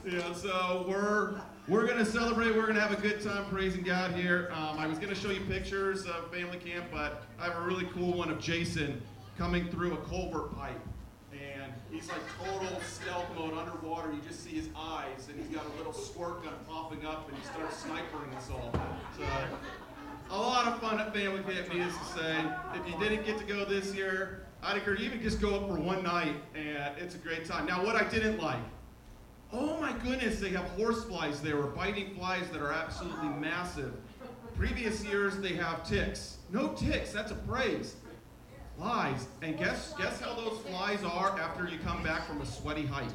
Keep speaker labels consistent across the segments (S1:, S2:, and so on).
S1: Yeah, so we're gonna celebrate. We're gonna have a good time praising God here. I was gonna show you pictures of family camp, but I have a really cool one of Jason coming through a culvert pipe, and he's like total stealth mode underwater. You just see his eyes, and he's got a little squirt gun popping up, and he starts snipering us all. So a lot of fun at family camp, needless to say. If you didn't get to go this year, I'd encourage you even just go up for one night, and it's a great time. Now, what I didn't like, oh my goodness, they have horse flies there, or biting flies that are absolutely massive. Previous years, they have ticks. No ticks, that's a praise. Flies. And guess how those flies are after you come back from a sweaty hike?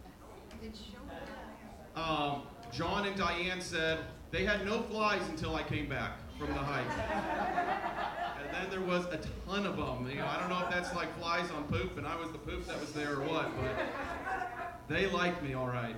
S1: John and Diane said they had no flies until I came back from the hike. And then there was a ton of them. You know, I don't know if that's like flies on poop, and I was the poop that was there or what, but they liked me all right.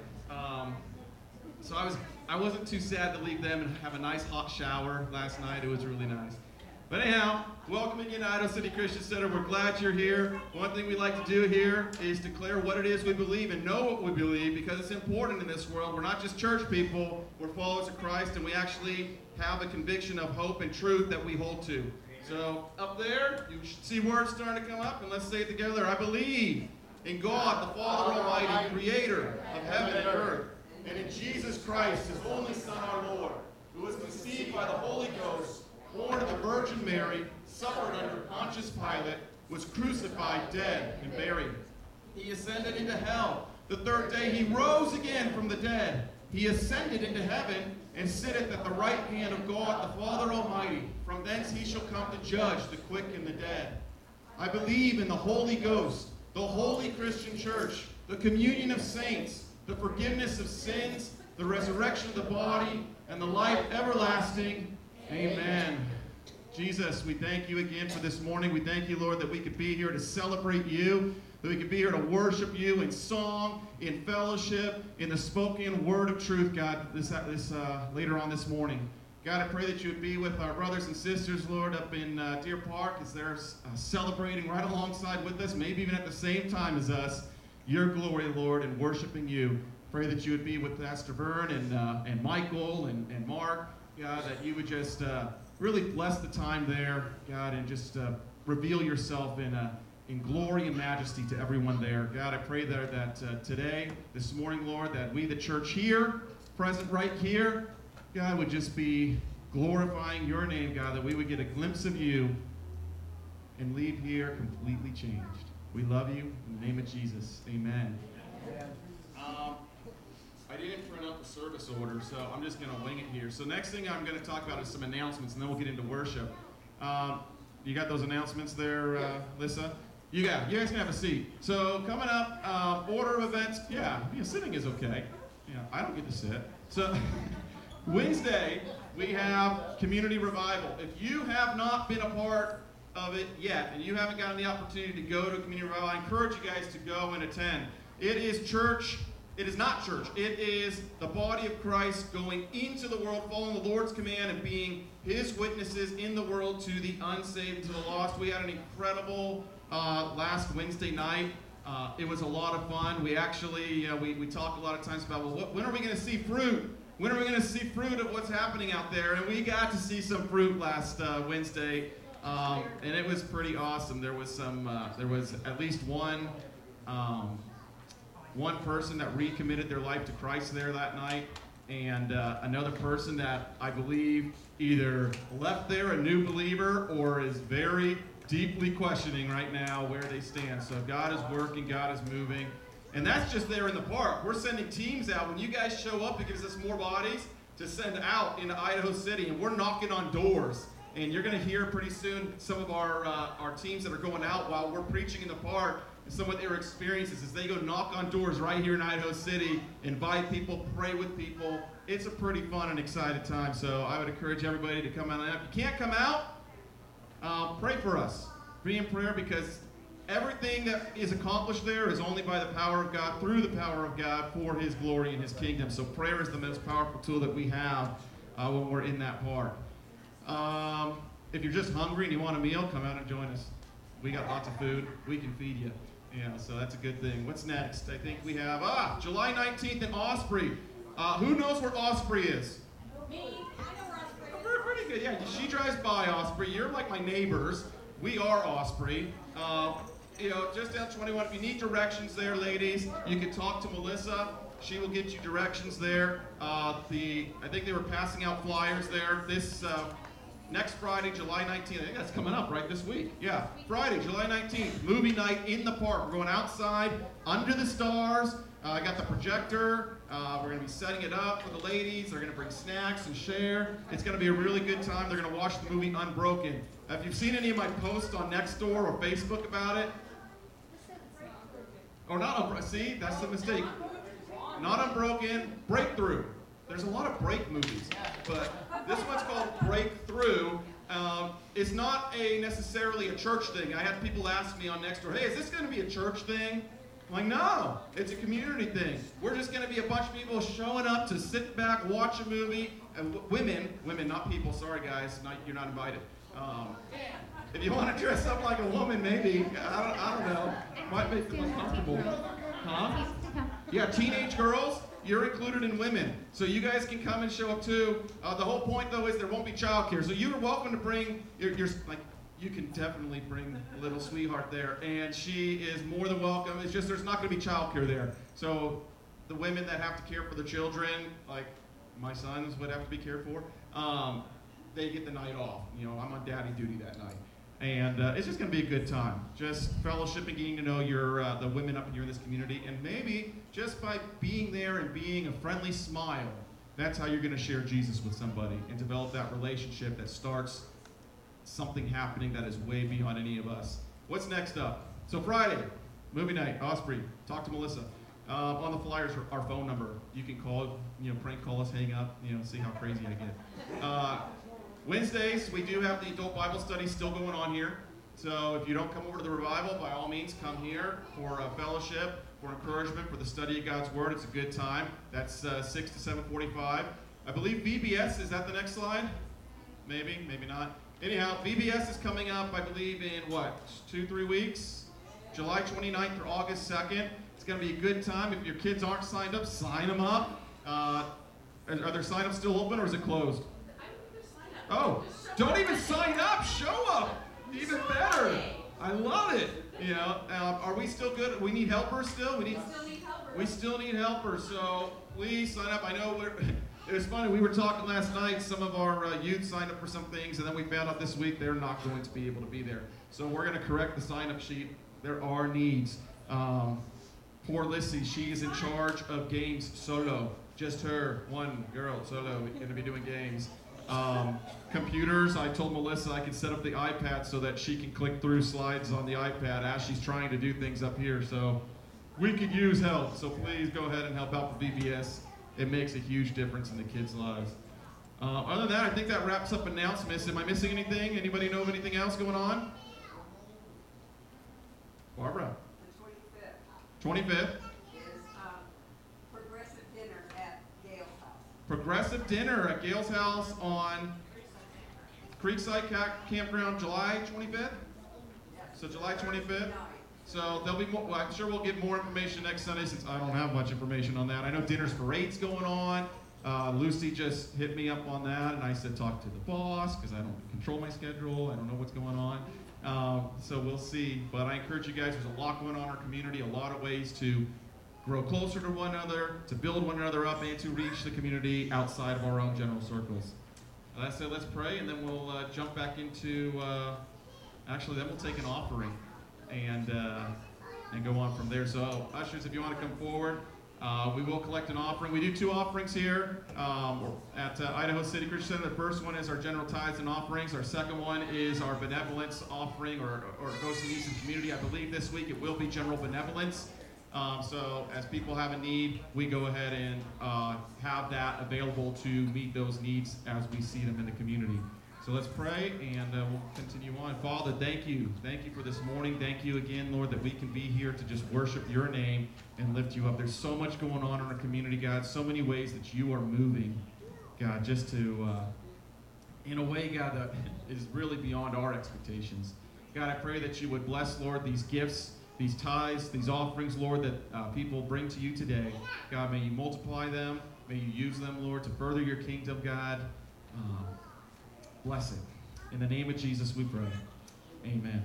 S1: So I wasn't too sad to leave them and have a nice hot shower last night. It was really nice. But anyhow, welcome again to Idaho City Christian Center. We're glad you're here. One thing we like to do here is declare what it is we believe and know what we believe, because it's important in this world. We're not just church people. We're followers of Christ, and we actually have a conviction of hope and truth that we hold to. So up there, you should see words starting to come up, and let's say it together. I believe in God, the Father Almighty, creator of heaven and earth, and in Jesus Christ, his only Son, our Lord, who was conceived by the Holy Ghost, born of the Virgin Mary, suffered under Pontius Pilate, was crucified, dead, and buried. He ascended into hell. The third day he rose again from the dead. He ascended into heaven and sitteth at the right hand of God, the Father Almighty. From thence he shall come to judge the quick and the dead. I believe in the Holy Ghost, the holy Christian church, the communion of saints, the forgiveness of sins, the resurrection of the body, and the life everlasting. Amen. Jesus, we thank you again for this morning. We thank you, Lord, that we could be here to celebrate you, that we could be here to worship you in song, in fellowship, in the spoken word of truth, God, this later on this morning. God, I pray that you would be with our brothers and sisters, Lord, up in Deer Park as they're celebrating right alongside with us, maybe even at the same time as us, your glory, Lord, and worshiping you. Pray that you would be with Pastor Vern and Michael and Mark, God, that you would just really bless the time there, God, and just reveal yourself in glory and majesty to everyone there. God, I pray there that today, this morning, Lord, that we, the church here, present right here, God, would just be glorifying your name, God, that we would get a glimpse of you and leave here completely changed. We love you in the name of Jesus. Amen. I didn't print out the service order, so I'm just going to wing it here. So next thing I'm going to talk about is some announcements, and then we'll get into worship. You got those announcements there, Lissa? You guys can have a seat. So coming up, order of events. Yeah, sitting is okay. Yeah, I don't get to sit. So Wednesday, we have Community Revival. If you have not been a part of it yet, and you haven't gotten the opportunity to go to Community Revival, I encourage you guys to go and attend. It is church. It is not church. It is the body of Christ going into the world, following the Lord's command and being his witnesses in the world to the unsaved, to the lost. We had an incredible last Wednesday night. It was a lot of fun. We actually, we talk a lot of times about, well, when are we going to see fruit? When are we going to see fruit of what's happening out there? And we got to see some fruit last Wednesday, and it was pretty awesome. There was at least one person that recommitted their life to Christ there that night, and another person that I believe either left there a new believer or is very deeply questioning right now where they stand. So God is working, God is moving, and that's just there in the park. We're sending teams out. When you guys show up, it gives us more bodies to send out into Idaho City, and we're knocking on doors. And you're going to hear pretty soon some of our teams that are going out while we're preaching in the park, and some of their experiences as they go knock on doors right here in Idaho City, invite people, pray with people. It's a pretty fun and exciting time, so I would encourage everybody to come out. And if you can't come out, pray for us. Be in prayer, because everything that is accomplished there is only by the power of God, through the power of God, for his glory and his kingdom. So prayer is the most powerful tool that we have when we're in that park. If you're just hungry and you want a meal, come out and join us. We got lots of food. We can feed you. Yeah, so that's a good thing. What's next? I think we have, July 19th in Osprey. Who knows where Osprey is?
S2: Me, I know where Osprey is.
S1: We're pretty good. Yeah, she drives by Osprey. You're like my neighbors. We are Osprey. Just down 21. If you need directions there, ladies, you can talk to Melissa. She will get you directions there. I think they were passing out flyers there this next Friday, July 19th. I think that's coming up right this week. Yeah, Friday, July 19th, movie night in the park. We're going outside under the stars. I got the projector. We're going to be setting it up for the ladies. They're going to bring snacks and share. It's going to be a really good time. They're going to watch the movie Unbroken. If you've seen any of my posts on Nextdoor or Facebook about it, or not Unbroken, see, that's the mistake. Not Unbroken, Breakthrough. There's a lot of break movies, but this one's called Breakthrough. It's not necessarily a church thing. I had people ask me on Nextdoor, hey, is this going to be a church thing? I'm like, no, it's a community thing. We're just going to be a bunch of people showing up to sit back, watch a movie. And women, not people, sorry guys, you're not invited. If you want to dress up like a woman, maybe, I don't know, might make them uncomfortable. Huh? Yeah, teenage girls, you're included in women. So you guys can come and show up too. The whole point though is there won't be childcare. So you're welcome to bring you can definitely bring little sweetheart there, and she is more than welcome. It's just there's not going to be childcare there. So the women that have to care for their children, like my sons would have to be cared for, they get the night off. I'm on daddy duty that night. And it's just going to be a good time. Just fellowship and getting to know the women up here in this community. And maybe just by being there and being a friendly smile, that's how you're going to share Jesus with somebody and develop that relationship that starts something happening that is way beyond any of us. What's next up? So Friday, movie night, Osprey. Talk to Melissa. On the flyers, our phone number. You can call, prank call us, hang up, see how crazy I get. Wednesdays, we do have the adult Bible study still going on here. So if you don't come over to the revival, by all means, come here for fellowship, for encouragement, for the study of God's Word. It's a good time. That's 6 to 7:45. I believe VBS, is that the next slide? Maybe, maybe not. Anyhow, VBS is coming up, I believe, in 2-3 weeks? July 29th or August 2nd. It's going to be a good time. If your kids aren't signed up, sign them up. Are their sign-ups still open or is it closed? Oh, don't even sign up. Show up. Even better. I love it. Are we still good? We need helpers still? We still need helpers. So please sign up. I know it was funny. We were talking last night. Some of our youth signed up for some things, and then we found out this week they're not going to be able to be there. So we're going to correct the sign-up sheet. There are needs. Poor Lissy, she is in charge of games solo. Just her, one girl solo, going to be doing games. Computers, I told Melissa I could set up the iPad so that she can click through slides on the iPad as she's trying to do things up here. So we could use help. So please go ahead and help out the VBS. It makes a huge difference in the kids' lives. Other than that, I think that wraps up announcements. Am I missing anything? Anybody know of anything else going on? Barbara?
S3: The 25th.
S1: 25th.
S3: Is Progressive Dinner at Gail's house.
S1: Progressive Dinner at Gail's house on Creekside Campground, July 25th?
S3: Yes.
S1: So July 25th? So there'll be more, I'm sure we'll get more information next Sunday since I don't have much information on that. I know Dinners for Eight's going on. Lucy just hit me up on that, and I said talk to the boss because I don't control my schedule. I don't know what's going on. So we'll see. But I encourage you guys, there's a lot going on in our community, a lot of ways to grow closer to one another, to build one another up, and to reach the community outside of our own general circles. That said, let's pray, and then we'll jump back into, then we'll take an offering and go on from there. So ushers, if you want to come forward, we will collect an offering. We do 2 offerings here at Idaho City Christian Center. The first one is our general tithes and offerings. Our second one is our benevolence offering or goes to needs in the community. I believe this week it will be general benevolence. So as people have a need, we go ahead and have that available to meet those needs as we see them in the community. So let's pray, and we'll continue on. Father, thank you. Thank you for this morning. Thank you again, Lord, that we can be here to just worship your name and lift you up. There's so much going on in our community, God, so many ways that you are moving, God, just to, in a way, God, that is really beyond our expectations. God, I pray that you would bless, Lord, these gifts these tithes, these offerings, Lord, that people bring to you today. God, may you multiply them. May you use them, Lord, to further your kingdom, God. Bless it. In the name of Jesus we pray. Amen.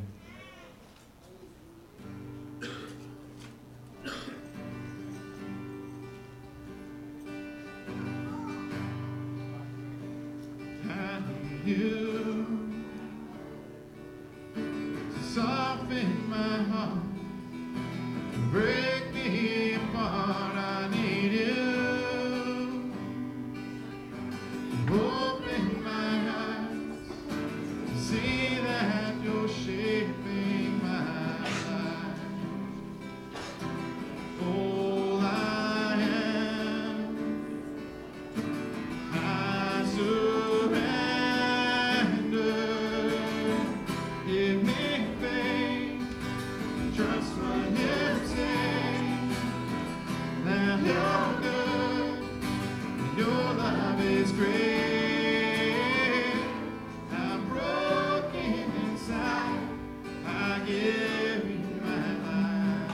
S1: I need you to soften my heart, break me apart. I need you to open my eyes to see that you're shaping my life. All I am, I surrender. Give me faith, trust what you say, that you're good, and your love is great. I'm broken inside, I give you my life.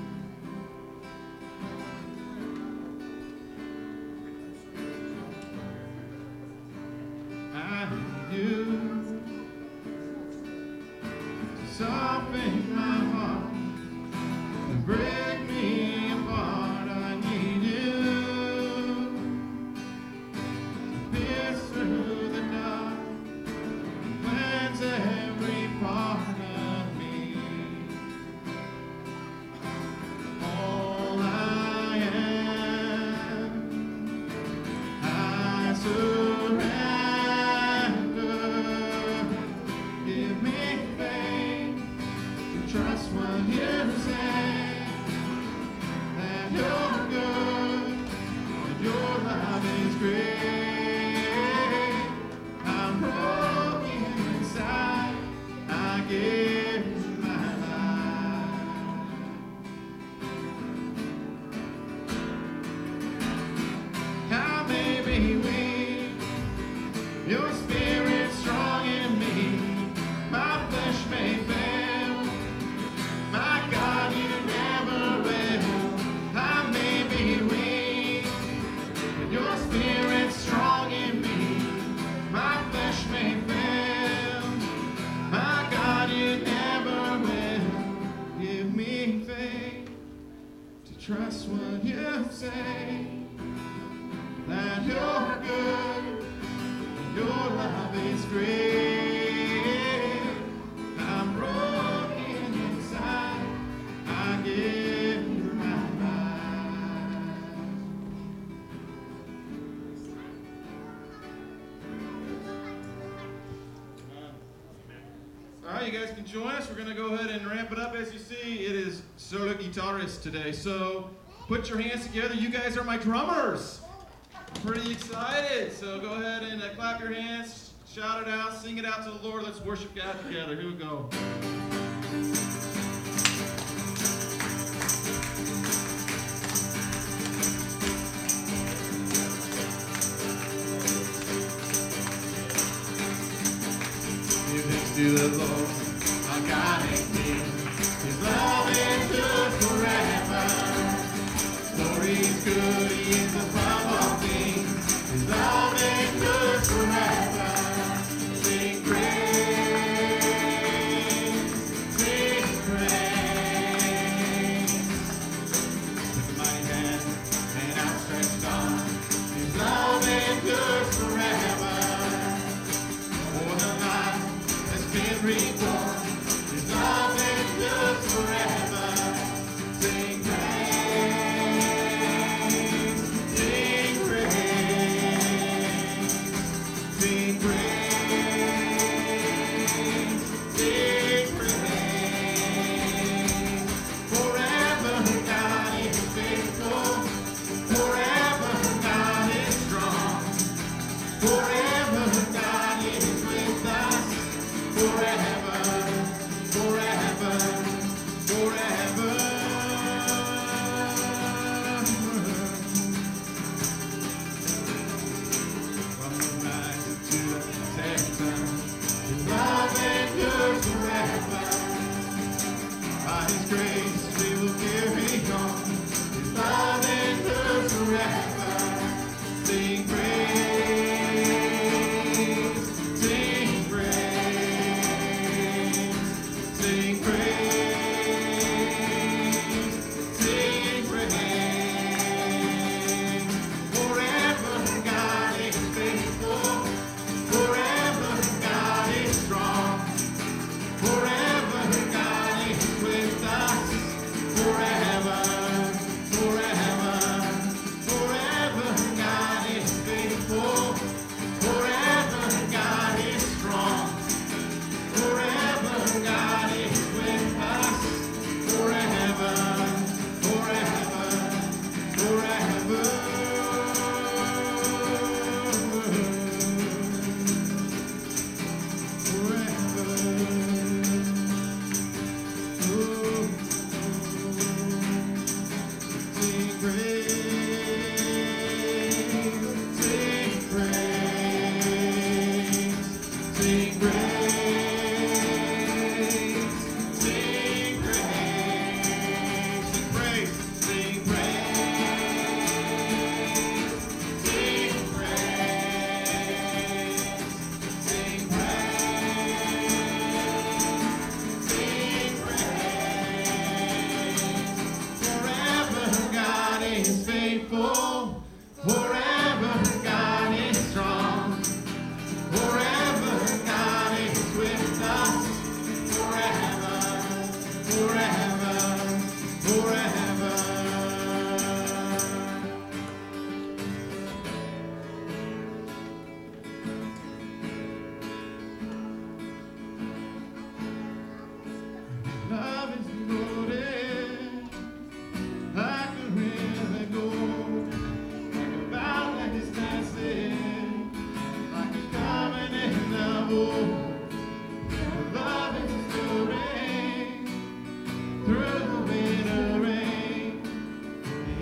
S1: I need you to soften my heart, to break me apart. I need you to pierce through the dark and cleanse every part of me. All I am, I surrender. Give me faith to trust what you say, that you're good and your love is great. I'm broken inside, I give you my life. I may be weak, your spirit's strong in me. My flesh may fail, my God, you never will. I may be weak, but your spirit's strong in me. My flesh may fail, my God, you never will. Give me faith to trust what you say, that you're good, and your love is great. I'm broken inside, I give you my life. All right, you guys can join us. We're going to go ahead and ramp it up. As you see, it is solo guitarist today. So put your hands together. You guys are my drummers. I'm pretty excited. So go ahead and clap your hands, shout it out, sing it out to the Lord. Let's worship God together. Here we go. Give thanks to the Lord, our God and King. His love endures forever. For He is good, He is above all things. His love endures forever. Sing praise, sing praise. With mighty hand and outstretched arm, His love endures forever. For the life has been reborn, His love endures forever. Sing praise, sing praise, sing praise, sing praise. Forever God is faithful, forever God is strong, forever God is with us, forever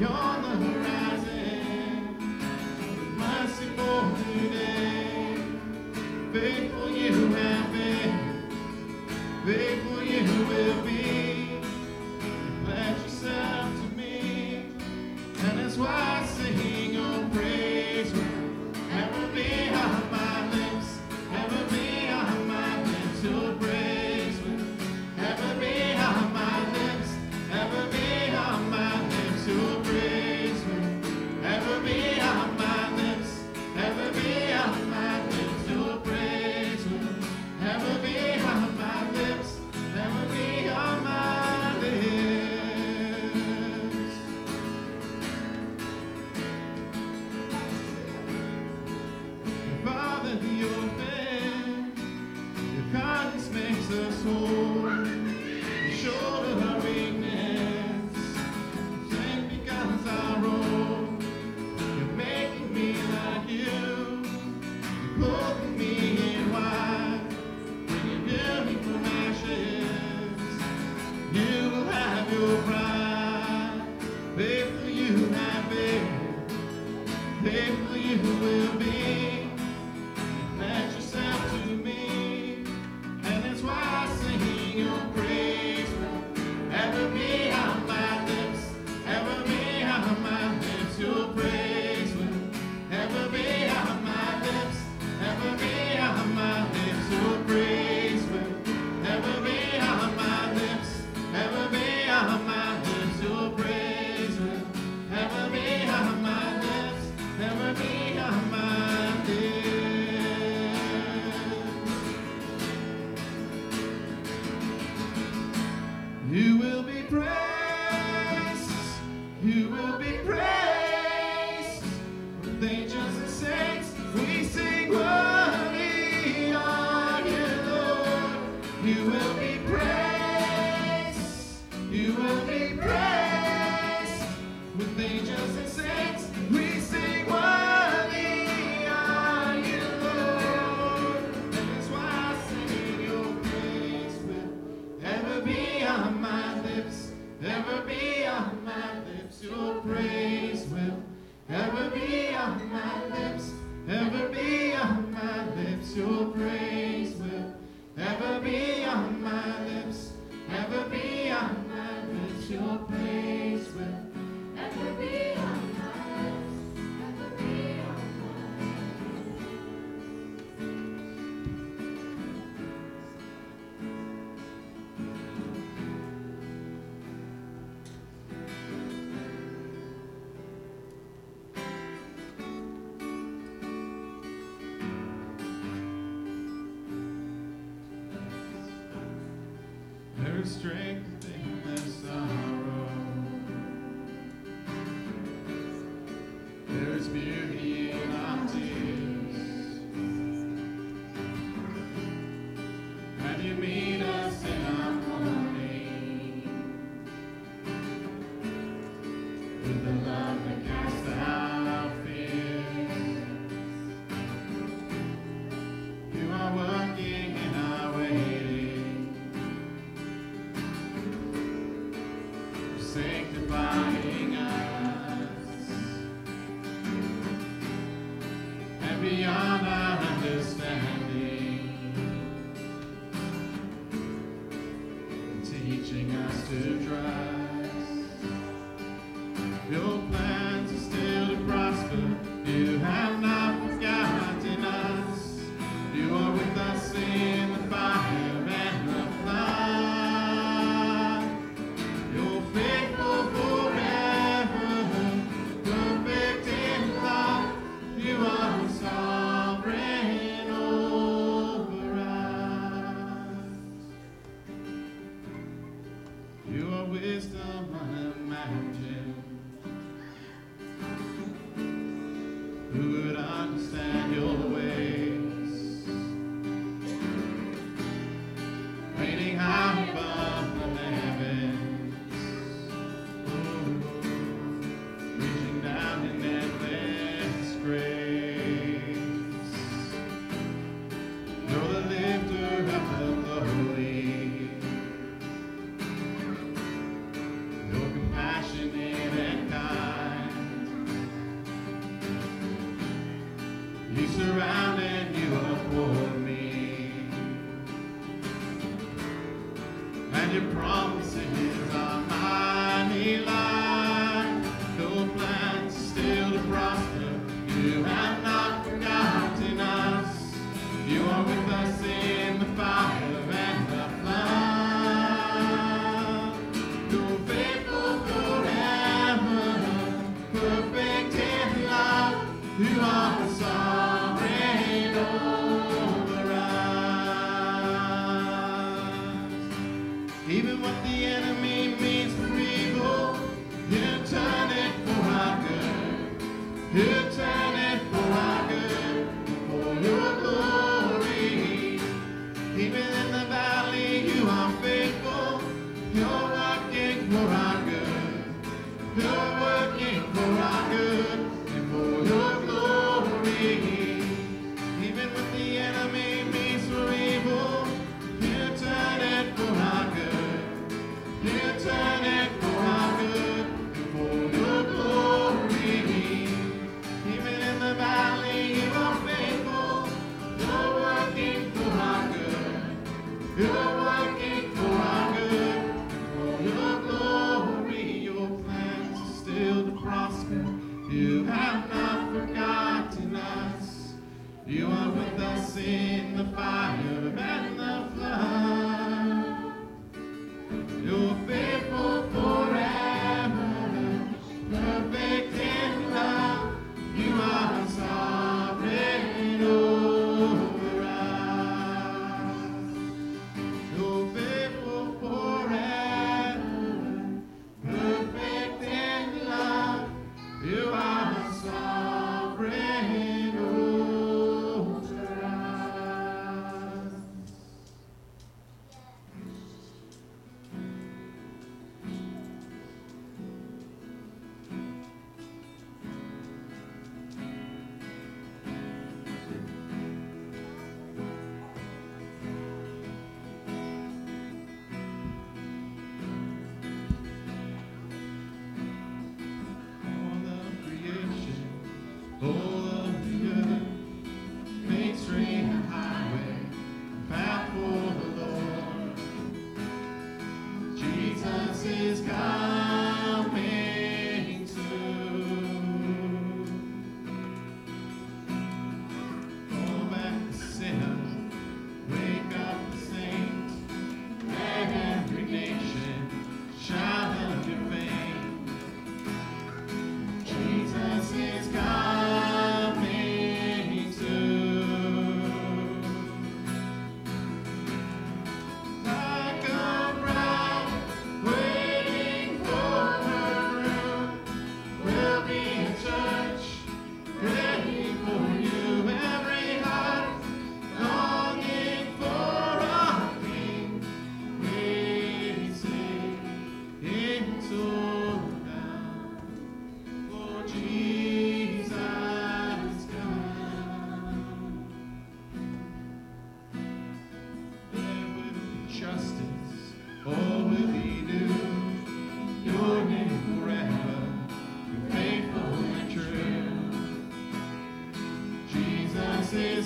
S4: on the horizon, with mercy for today. Faithful you have been, faithful you will be. You pledge yourself to me, and that's why I sing your praise will ever be on my lips, ever be on my lips. Your praise will ever be on my lips, ever be on my lips. Your praise will ever be on my lips, ever be on my lips. Your praise will ever be on my lips, ever be on my lips. Father, your faith, your kindness makes us whole. You shoulder our weakness, sing becomes our own. You're making me like you, you're clothing me in white, bringing beauty from ashes. You will have your bride. Faithful you have been, faithful you will be. Pledge yourself to me, and that's why I sing your praise will ever be on my lips, ever be on my lips. Your praise will ever be on my lips, ever be on my lips. Your praise will ever be on my lips, ever be on my lips. Your praise will ever be on my lips, ever be on my lips. You will be praised, you will be praised. With angels and saints, we sing, worthy are you, Lord. You will be praised, you will be praised. With angels and saints, we sing, worthy are you, Lord. And that's why I sing your praise will ever be on my lips, ever be on my lips. Your praise will ever be on my lips, ever be on my lips. Your praise will ever be on my lips, ever be on my lips. Your praise will ever be on my lips, ever be on my There is strength in the sorrow. There is beauty in our tears. And you meet us in our mourning with the love that casts out our fears. You are working in our waiting, sanctifying us, and beyond our understanding, teaching us to trust. Your plans are still to prosper. You have not forgotten us. You are with us in the fire and the flood. You're faithful forever, perfect in love. You are a song. your promises are mighty light. Your plans still to prosper. You have not forgotten us. You are with us in the fire and the flood. You're faithful forever, perfect in love. You are sovereign over us. Even what the enemy means for evil, you turn it for our good. You turn it for our good, for your glory. Even in the valley, you are faithful. You're working for our good. You're working for our good and for your glory. Even when the enemy means for evil, you turn it for our good. You turn it for our good and for your glory. Even in the valley, you are faithful. You're working for our good. You're working for our good and for your glory. Your plans are still to prosper. You have not forgotten us. You are with us in the fire and the flood. You're faithful forever, perfect in love. You are sovereign over us. You're faithful forever, perfect in love. You are sovereign over us. All of creation, all of the earth, makes straight a highway, path for the Lord. Jesus is coming soon. Call back the sinner, wake up the saints, let every nation shout of your fame. Jesus is coming soon. Like a bride waiting for her groom, we'll be a church ready for you. Every heart longing for our King. We sing into now. For Jesus come. There will be justice, all will be new. Your name forever, you're faithful and true. Jesus is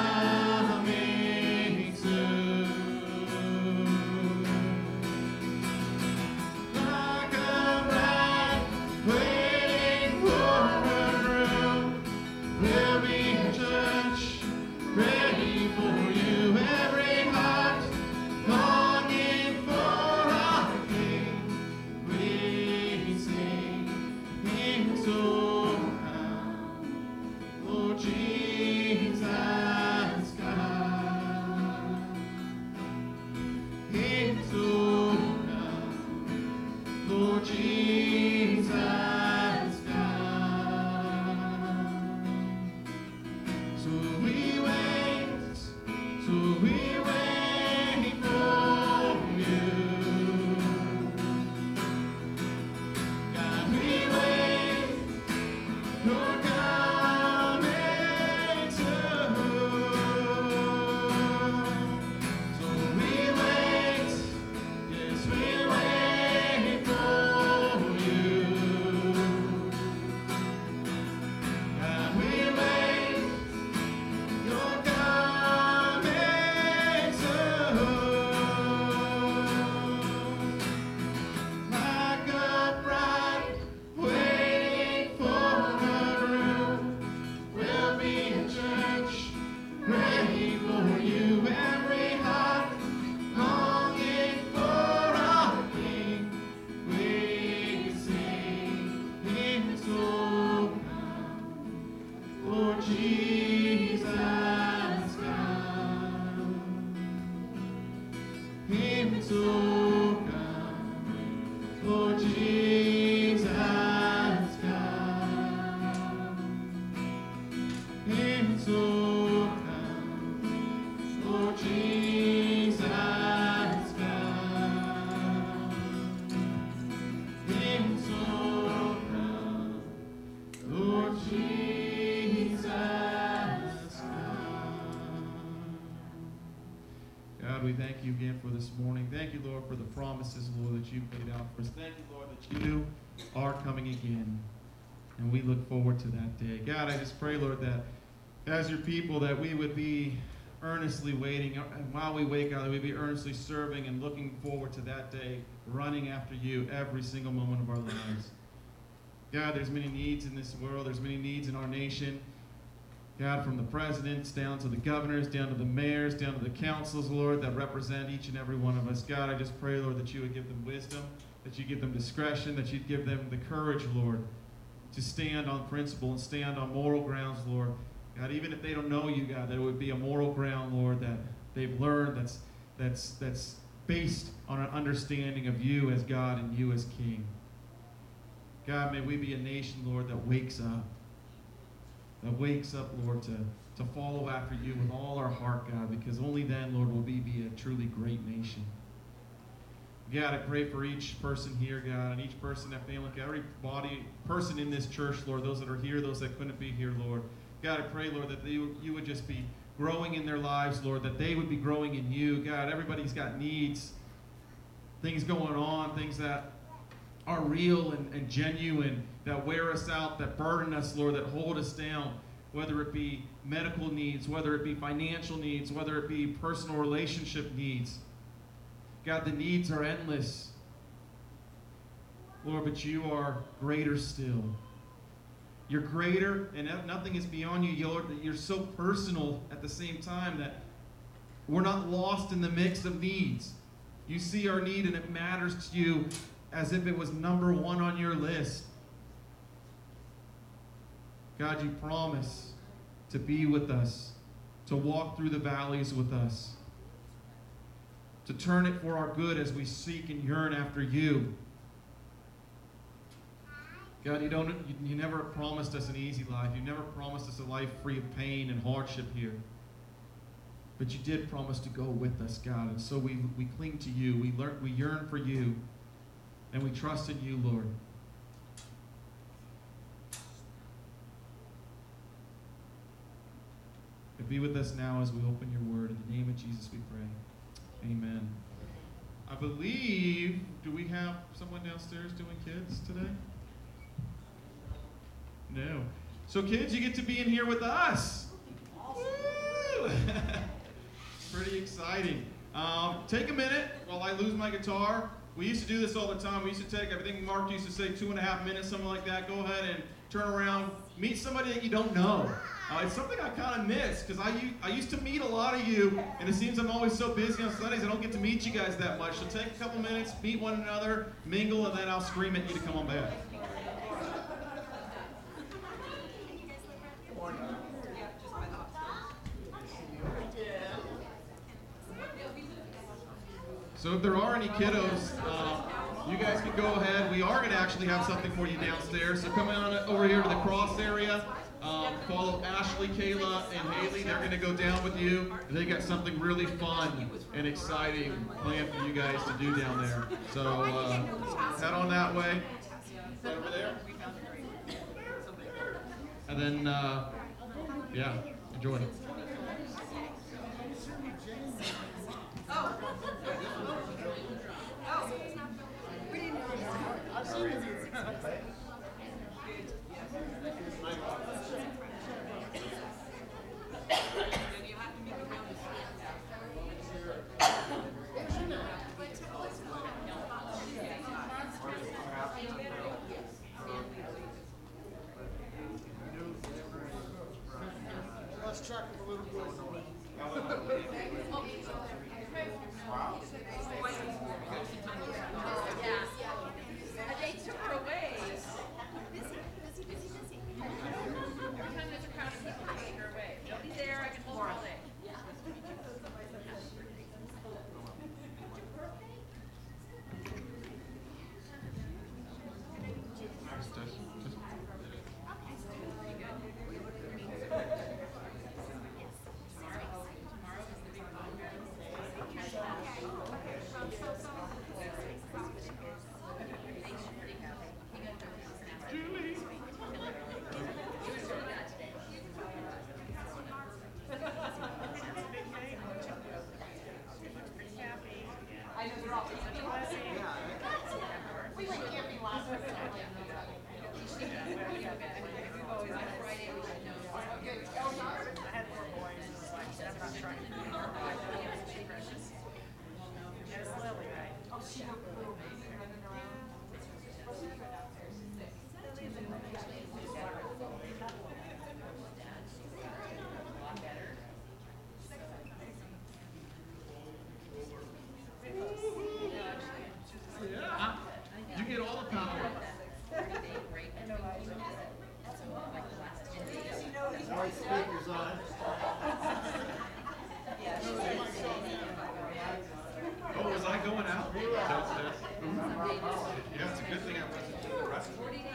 S4: coming soon. Like a bride waiting for her groom, we'll be a church ready for you. Every heart longing for our King. We sing into now. For Jesus so come, Lord Jesus, come. Heaven so come, Lord Jesus, come. God, we thank you again for this morning. Thank you, Lord, for the promises, Lord, that you've made out for us. Thank you, Lord, that you are coming again. And we look forward to that day. God, I just pray, Lord, that as your people, that we would be earnestly waiting. And while we wait, God, that we'd be earnestly serving and looking forward to that day, running after you every single moment of our lives. God, there's many needs in this world. There's many needs in our nation. God, from the presidents down to the governors, down to the mayors, down to the councils, Lord, that represent each and every one of us. God, I just pray, Lord, that you would give them wisdom, that you give them discretion, that you'd give them the courage, Lord, to stand on principle and stand on moral grounds, Lord. God, even if they don't know you, God, that it would be a moral ground, Lord, that they've learned that's based on an understanding of you as God and you as King. God, may we be a nation, Lord, that wakes up, Lord, to follow after you with all our heart, God, because only then, Lord, will we be a truly great nation. God, I pray for each person here, God, and each person, that family, every person in this church, Lord, those that are here, those that couldn't be here, Lord. God, I pray, Lord, that you would just be growing in their lives, Lord, that they would be growing in you. God, everybody's got needs, things going on, things that are real and genuine, that wear us out, that burden us, Lord, that hold us down, whether it be medical needs, whether it be financial needs, whether it be personal relationship needs. God, the needs are endless. Lord, but you are greater still. You're greater, and nothing is beyond you, Lord, that you're so personal at the same time that we're not lost in the mix of needs. You see our need, and it matters to you as if it was number one on your list. God, you promise to be with us, to walk through the valleys with us, to turn it for our good as we seek and yearn after you. God, you never promised us an easy life. You never promised us a life free of pain and hardship here. But you did promise to go with us, God. And so we cling to you. We yearn for you. And we trust in you, Lord. And be with us now as we open your word. In the name of Jesus we pray. Amen. I believe, do we have someone downstairs doing kids today? No. So kids, you get to be in here with us. Woo! Pretty exciting. Take a minute while I lose my guitar. We used to do this all the time. We used to take, I think Mark used to say 2.5 minutes, something like that. Go ahead and turn around, meet somebody that you don't know. It's something I kind of miss, because I used to meet a lot of you, and it seems I'm always so busy on Sundays I don't get to meet you guys that much. So take a couple minutes, meet one another, mingle, and then I'll scream at you to come on back. So if there are any kiddos, you guys can go ahead. We are going to actually have something for you downstairs. So come on over here to the cross area. Follow Ashley, Kayla, and Haley. They're going to go down with you. They got something really fun and exciting planned for you guys to do down there. So head on that way. Right over there. And then, yeah, enjoy it.
S5: Let's check with a little bit.
S2: They took her away. Busy. Every time there's a crowd of people, they take her away. Nobody's there, I can hold her all day.
S5: White speakers on.
S1: Oh, was I going out? Yeah, it's a good thing I wasn't doing the rest of it.
S2: 40 days.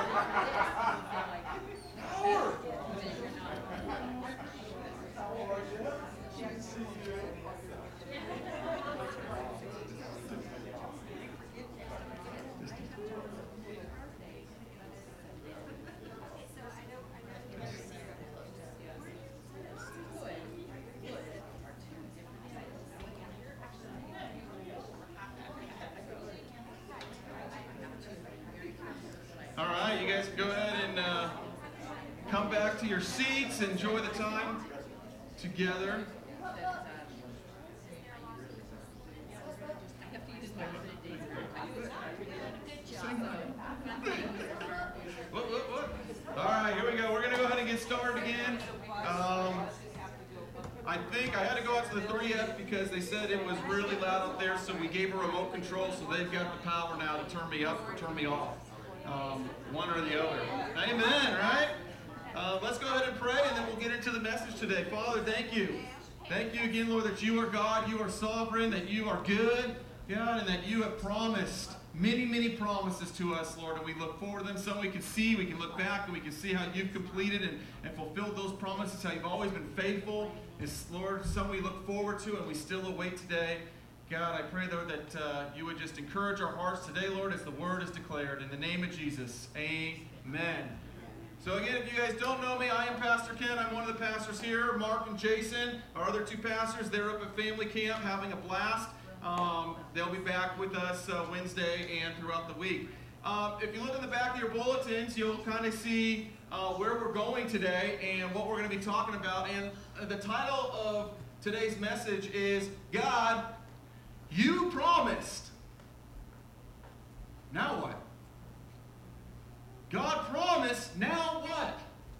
S1: All right, you guys can go ahead and come back to your seats. Enjoy the time together. What? All right, here we go. We're going to go ahead and get started again. I think I had to go out to the 3F because they said it was really loud up there, so we gave a remote control, so they've got the power now to turn me up or turn me off. One or the other. Amen, right? Let's go ahead and pray, and then we'll get into the message today. Father, thank you. Thank you again, Lord, that you are God, you are sovereign, that you are good, God, and that you have promised many, many promises to us, Lord, and we look forward to them. Some we can see, we can look back, and we can see how you've completed and fulfilled those promises, how you've always been faithful. It's, Lord, some we look forward to and we still await today. God, I pray, Lord, that you would just encourage our hearts today, Lord, as the word is declared. In the name of Jesus, amen. So again, if you guys don't know me, I am Pastor Ken. I'm one of the pastors here. Mark and Jason, our other two pastors, they're up at family camp having a blast. They'll be back with us Wednesday and throughout the week. If you look in the back of your bulletins, you'll kind of see where we're going today and what we're going to be talking about. And the title of today's message is, God, you promised. Now what? God promised, now what?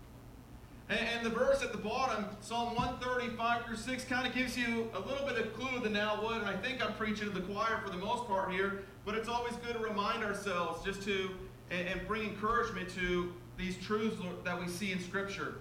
S1: And the verse at the bottom, Psalm 135 through 6, kind of gives you a little bit of clue of the now what. And I think I'm preaching to the choir for the most part here. But it's always good to remind ourselves just to, and bring encouragement to these truths that we see in Scripture.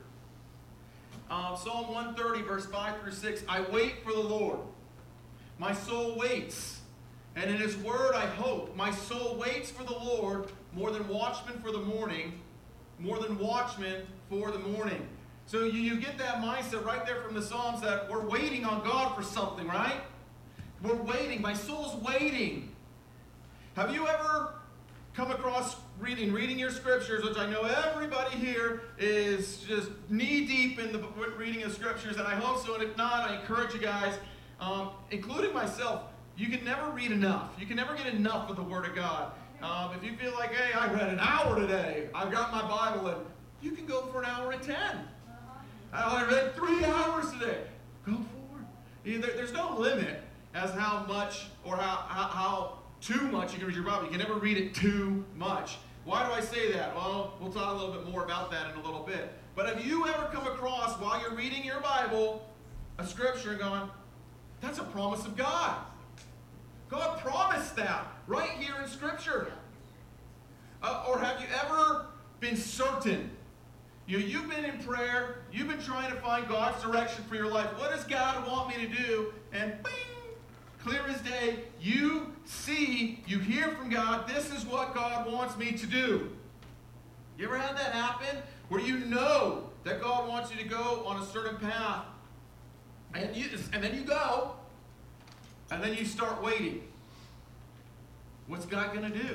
S1: Psalm 130, verse 5 through 6, I wait for the Lord. My soul waits, and in his word I hope. My soul waits for the Lord more than watchmen for the morning, more than watchmen for the morning. So you get that mindset right there from the Psalms that we're waiting on God for something, right? We're waiting. My soul's waiting. Have you ever come across reading your scriptures, which I know everybody here is just knee-deep in the reading of scriptures, and I hope so, and if not, I encourage you guys, including myself, you can never read enough. You can never get enough of the Word of God. If you feel like, hey, I read an hour today, I've got my Bible, and you can go for an hour and 10. I read 3 hours today. Go for it. There's no limit as how much or how too much you can read your Bible. You can never read it too much. Why do I say that? Well, we'll talk a little bit more about that in a little bit. But have you ever come across, while you're reading your Bible, a scripture and gone, that's a promise of God. God promised that right here in Scripture. Or have you ever been certain? You've been in prayer. You've been trying to find God's direction for your life. What does God want me to do? And bing, clear as day, you see, you hear from God, this is what God wants me to do. You ever had that happen? Where you know that God wants you to go on a certain path. And then you go. And then you start waiting. What's God going to do?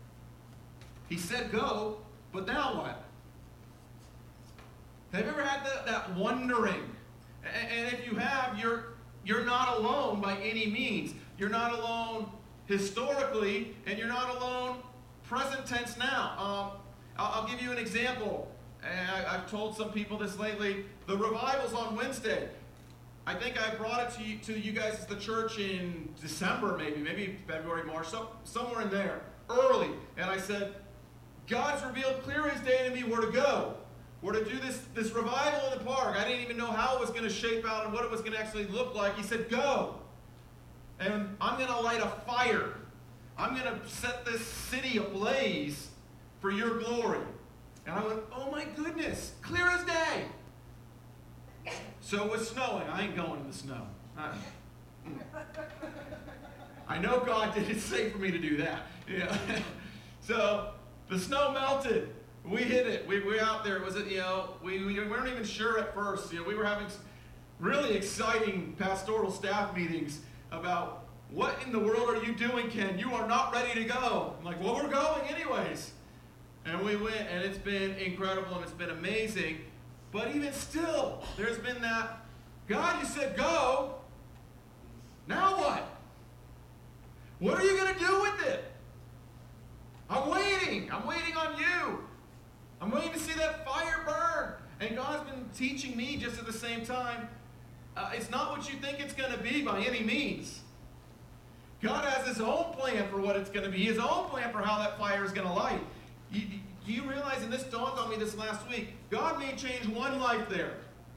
S1: He said go, but now what? Have you ever had that wondering? And if you have, you're not alone by any means. You're not alone historically, and you're not alone present tense now. I'll give you an example. I've told some people this lately. The revival's on Wednesday. I think I brought it to you guys as the church in December, maybe February, March, somewhere in there, early. And I said, God's revealed clear as day to me where to go. We're to do this revival in the park. I didn't even know how it was going to shape out and what it was going to actually look like. He said, go. And I'm going to light a fire. I'm going to set this city ablaze for your glory. And I went, oh my goodness, clear as day. So it was snowing. I ain't going in the snow. I know God didn't say for me to do that. Yeah. So the snow melted. We hit it. We were out there. Was it, we weren't even sure at first. We were having really exciting pastoral staff meetings about what in the world are you doing, Ken? You are not ready to go. I'm like, well, we're going anyways. And we went, and it's been incredible, and it's been amazing. But even still, there's been that, God, you said go. Now what? What are you going to do with it? I'm waiting. I'm waiting on you. I'm waiting to see that fire burn. And God's been teaching me just at the same time, it's not what you think it's going to be by any means. God has his own plan for what it's going to be, his own plan for how that fire is going to light. Do you realize, and this dawned on me this last week, God may change one life there.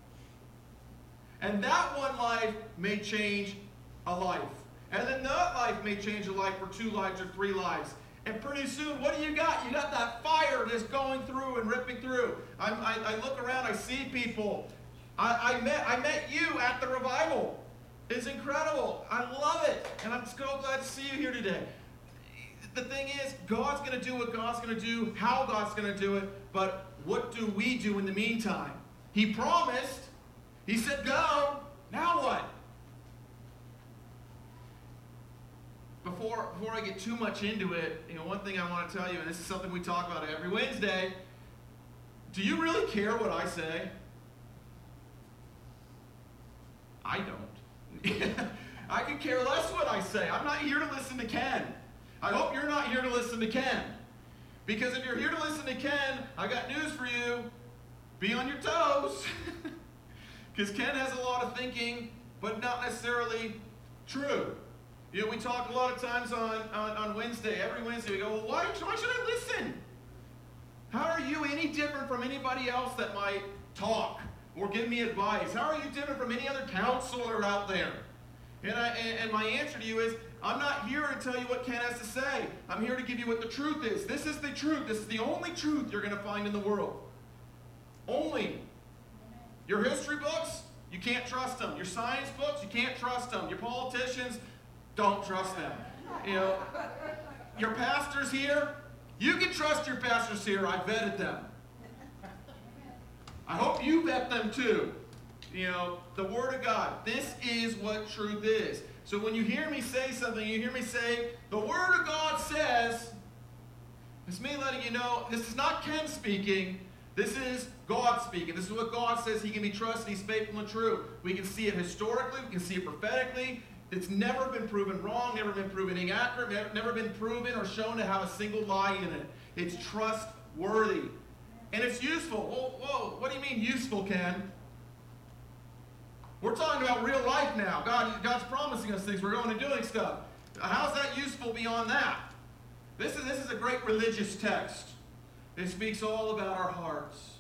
S1: And that one life may change a life. And then that life may change a life for 2 lives or 3 lives. And pretty soon, what do you got? You got that fire just going through and ripping through. I look around, I see people. I met you at the revival. It's incredible. I love it. And I'm so glad to see you here today. The thing is, God's going to do what God's going to do, how God's going to do it, but what do we do in the meantime? He promised. He said go. Now what? Before I get too much into it, one thing I want to tell you, and this is something we talk about every Wednesday, do you really care what I say? I don't. I could care less what I say. I'm not here to listen to Ken. I hope you're not here to listen to Ken. Because if you're here to listen to Ken, I got news for you. Be on your toes. Because Ken has a lot of thinking, but not necessarily true. We talk a lot of times on Wednesday. Every Wednesday we go, well, why should I listen? How are you any different from anybody else that might talk or give me advice? How are you different from any other counselor out there? And my answer to you is, I'm not here to tell you what Ken has to say. I'm here to give you what the truth is. This is the truth. This is the only truth you're going to find in the world. Only. Your history books, you can't trust them. Your science books, you can't trust them. Your politicians, don't trust them. Your pastors here, you can trust your pastors here. I vetted them. I hope you vet them too. The Word of God. This is what truth is. So when you hear me say something, you hear me say, the Word of God says, it's me letting you know, this is not Ken speaking, this is God speaking. This is what God says. He can be trusted, he's faithful and true. We can see it historically, we can see it prophetically. It's never been proven wrong, never been proven inaccurate, never been proven or shown to have a single lie in it. It's trustworthy. And it's useful. Whoa, what do you mean useful, Ken? We're talking about real life now. God's promising us things. We're going and doing stuff. How's that useful beyond that? This is a great religious text. It speaks all about our hearts.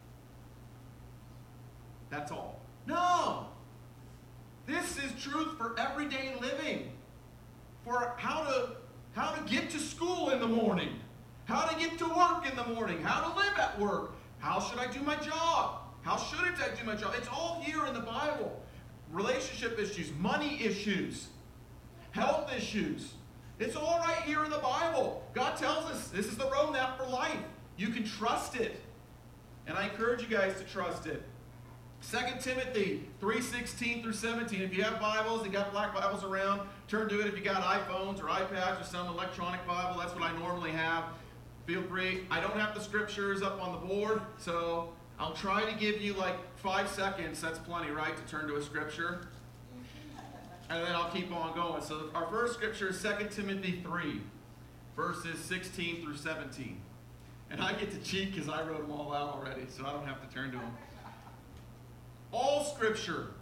S1: That's all. No! This is truth for everyday living. For how to get to school in the morning. How to get to work in the morning. How to live at work. How should I do my job? How shouldn't I do my job? It's all here in the Bible. Relationship issues, money issues, health issues. It's all right here in the Bible. God tells us this is the roadmap for life. You can trust it. And I encourage you guys to trust it. 2 Timothy 3:16 through 17. If you have Bibles, you got black Bibles around, turn to it. If you got iPhones or iPads or some electronic Bible, that's what I normally have. Feel free. I don't have the scriptures up on the board, so I'll try to give you like 5 seconds. That's plenty, right, to turn to a scripture? And then I'll keep on going. So our first scripture is 2 Timothy 3, verses 16 through 17. And I get to cheat because I wrote them all out already, so I don't have to turn to them. All scripture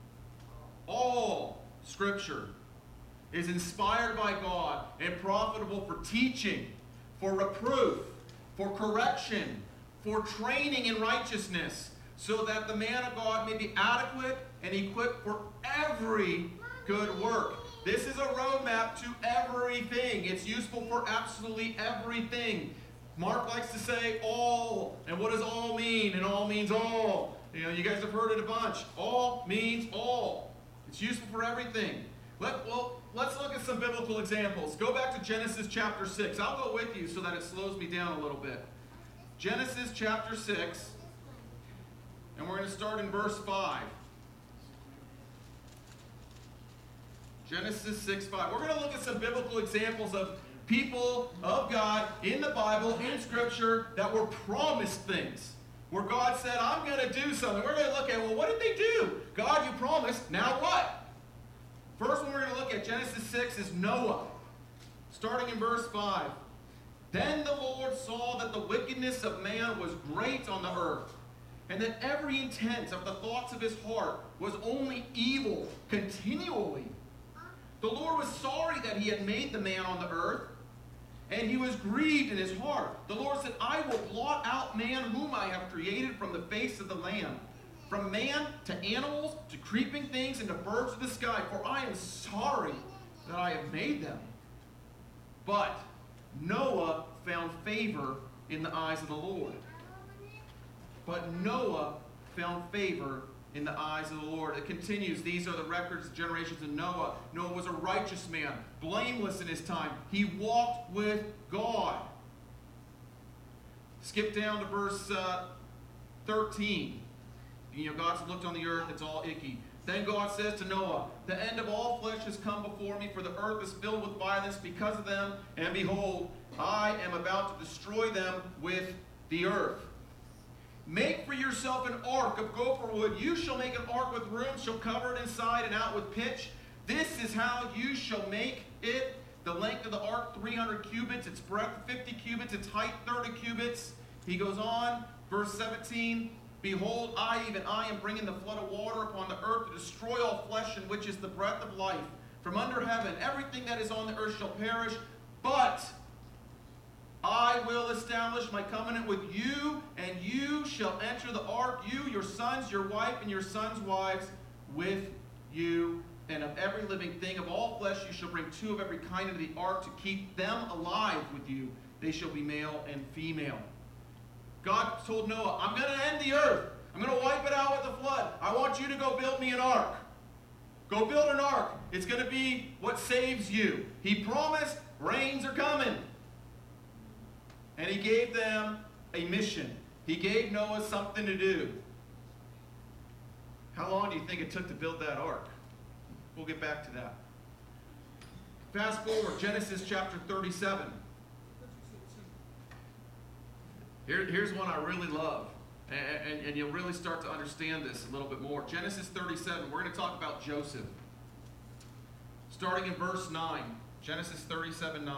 S1: is inspired by God and profitable for teaching, for reproof, for correction, for training in righteousness, so that the man of God may be adequate and equipped for every good work. This is a roadmap to everything. It's useful for absolutely everything. Mark likes to say all. And what does all mean? And all means all. You know, you guys have heard it a bunch. All means all. It's useful for everything. Let's look at some biblical examples. Go back to Genesis chapter 6. I'll go with you so that it slows me down a little bit. Genesis chapter 6. And we're going to start in verse 5. Genesis 6:5. We're going to look at some biblical examples of people of God in the Bible, in Scripture, that were promised things. Where God said, I'm going to do something. We're going to look at, well, what did they do? God, you promised. Now what? First one we're going to look at, Genesis 6, is Noah. Starting in verse 5. Then the Lord saw that the wickedness of man was great on the earth, and that every intent of the thoughts of his heart was only evil continually. The Lord was sorry that he had made the man on the earth, and he was grieved in his heart. The Lord said, I will blot out man whom I have created from the face of the land, from man to animals to creeping things and to birds of the sky, for I am sorry that I have made them. But Noah found favor in the eyes of the Lord. But Noah found favor in the eyes of the Lord. It continues. These are the records of generations of Noah. Noah was a righteous man, blameless in his time. He walked with God. Skip down to verse 13. You know, God's looked on the earth, it's all icky. Then God says to Noah, the end of all flesh has come before me, for the earth is filled with violence because of them, and behold, I am about to destroy them with the earth. Make for yourself an ark of gopher wood. You shall make an ark with rooms, shall cover it inside and out with pitch. This is how you shall make it. The length of the ark, 300 cubits. Its breadth, 50 cubits. Its height, 30 cubits. He goes on, verse 17. Behold, I am bringing the flood of water upon the earth to destroy all flesh, in which is the breath of life. From under heaven, everything that is on the earth shall perish. But I will establish my covenant with you, and you shall enter the ark, you, your sons, your wife, and your sons' wives with you. And of every living thing of all flesh you shall bring 2 of every kind into the ark to keep them alive with you. They shall be male and female. God told Noah, I'm going to end the earth. I'm going to wipe it out with a flood. I want you to go build me an ark. Go build an ark. It's going to be what saves you. He promised, rains are coming. And he gave them a mission. He gave Noah something to do. How long do you think it took to build that ark? We'll get back to that. Fast forward, Genesis chapter 37. Here's one I really love. And you'll really start to understand this a little bit more. Genesis 37, we're going to talk about Joseph. Starting in verse 9. Genesis 37:9.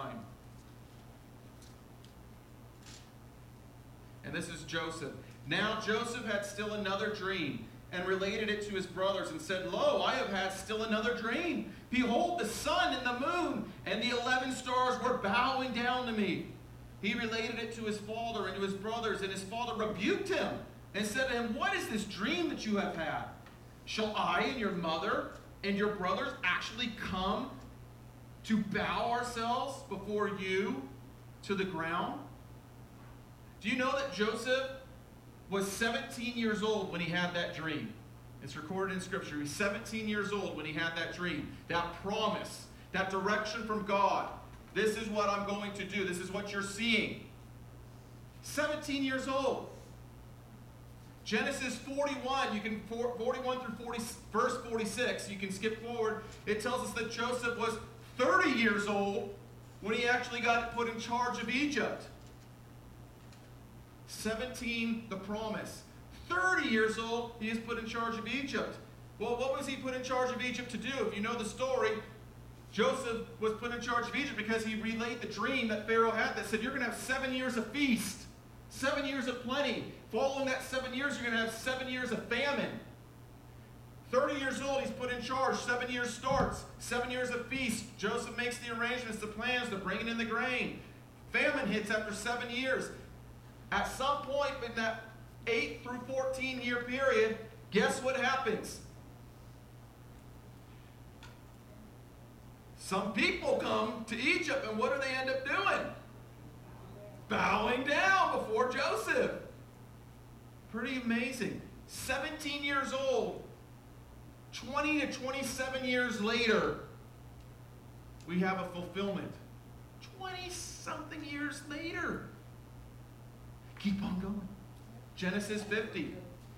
S1: And this is Joseph. Now Joseph had still another dream, and related it to his brothers, and said, Lo, I have had still another dream. Behold, the sun and the moon and the 11 stars were bowing down to me. He related it to his father and to his brothers, and his father rebuked him and said to him, What is this dream that you have had? Shall I and your mother and your brothers actually come to bow ourselves before you to the ground? Do you know that Joseph was 17 years old when he had that dream? It's recorded in Scripture. He was 17 years old when he had that dream. That promise, that direction from God. This is what I'm going to do. This is what you're seeing. 17 years old. Genesis 41, you can 41 through 40, verse 46, you can skip forward. It tells us that Joseph was 30 years old when he actually got put in charge of Egypt. 17, the promise. 30 years old, he is put in charge of Egypt. Well, what was he put in charge of Egypt to do? If you know the story, Joseph was put in charge of Egypt because he relayed the dream that Pharaoh had that said, you're going to have 7 years of feast, 7 years of plenty. Following that 7 years, you're going to have 7 years of famine. 30 years old, he's put in charge. 7 years starts. 7 years of feast. Joseph makes the arrangements, the plans, they're bringing in the grain. Famine hits after 7 years. At some point in that 8 through 14 year period, guess what happens? Some people come to Egypt, and what do they end up doing? bowing down before Joseph. Pretty amazing. 17 years old, 20 to 27 years later, we have a fulfillment. 20-something years later. Keep on going. Genesis 50.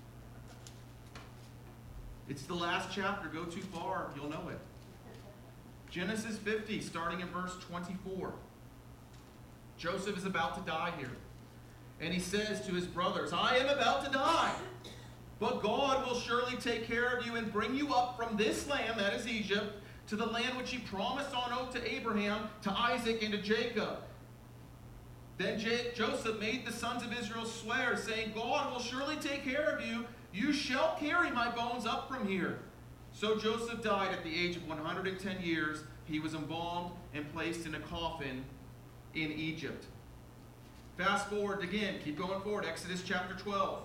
S1: It's the last chapter. Go too far, you'll know it. Genesis 50, starting in verse 24. Joseph is about to die here. And he says to his brothers, I am about to die. But God will surely take care of you and bring you up from this land, that is Egypt, to the land which he promised on oath to Abraham, to Isaac, and to Jacob. Then Joseph made the sons of Israel swear, saying, God will surely take care of you. You shall carry my bones up from here. So Joseph died at the age of 110 years. He was embalmed and placed in a coffin in Egypt. Fast forward again. Keep going forward. Exodus chapter 12.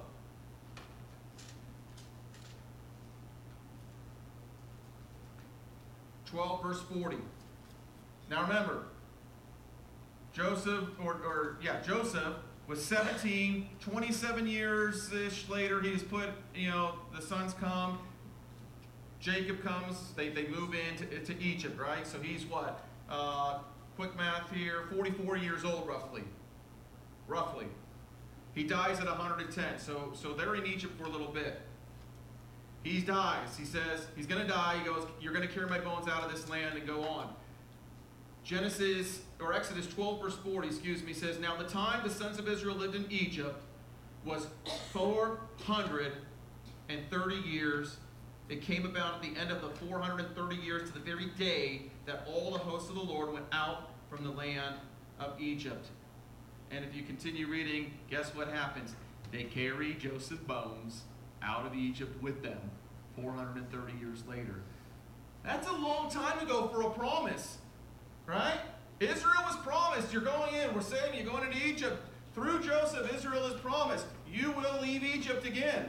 S1: Verse 40. Now remember, Joseph was 17, 27 years-ish later, he's put, the sons come, Jacob comes, they move into Egypt, right? So he's what? Quick math here, 44 years old roughly. Roughly. He dies at 110, so they're in Egypt for a little bit. He dies. He says, he's going to die. He goes, you're going to carry my bones out of this land and go on. Exodus 12, verse 40, says, Now the time the sons of Israel lived in Egypt was 430 years. It came about at the end of the 430 years to the very day that all the hosts of the Lord went out from the land of Egypt. And if you continue reading, guess what happens? They carry Joseph's bones out of Egypt with them 430 years later. That's a long time ago for a promise, right? Israel was promised, you're going in, we're saying you're going into Egypt. Through Joseph, Israel is promised, you will leave Egypt again.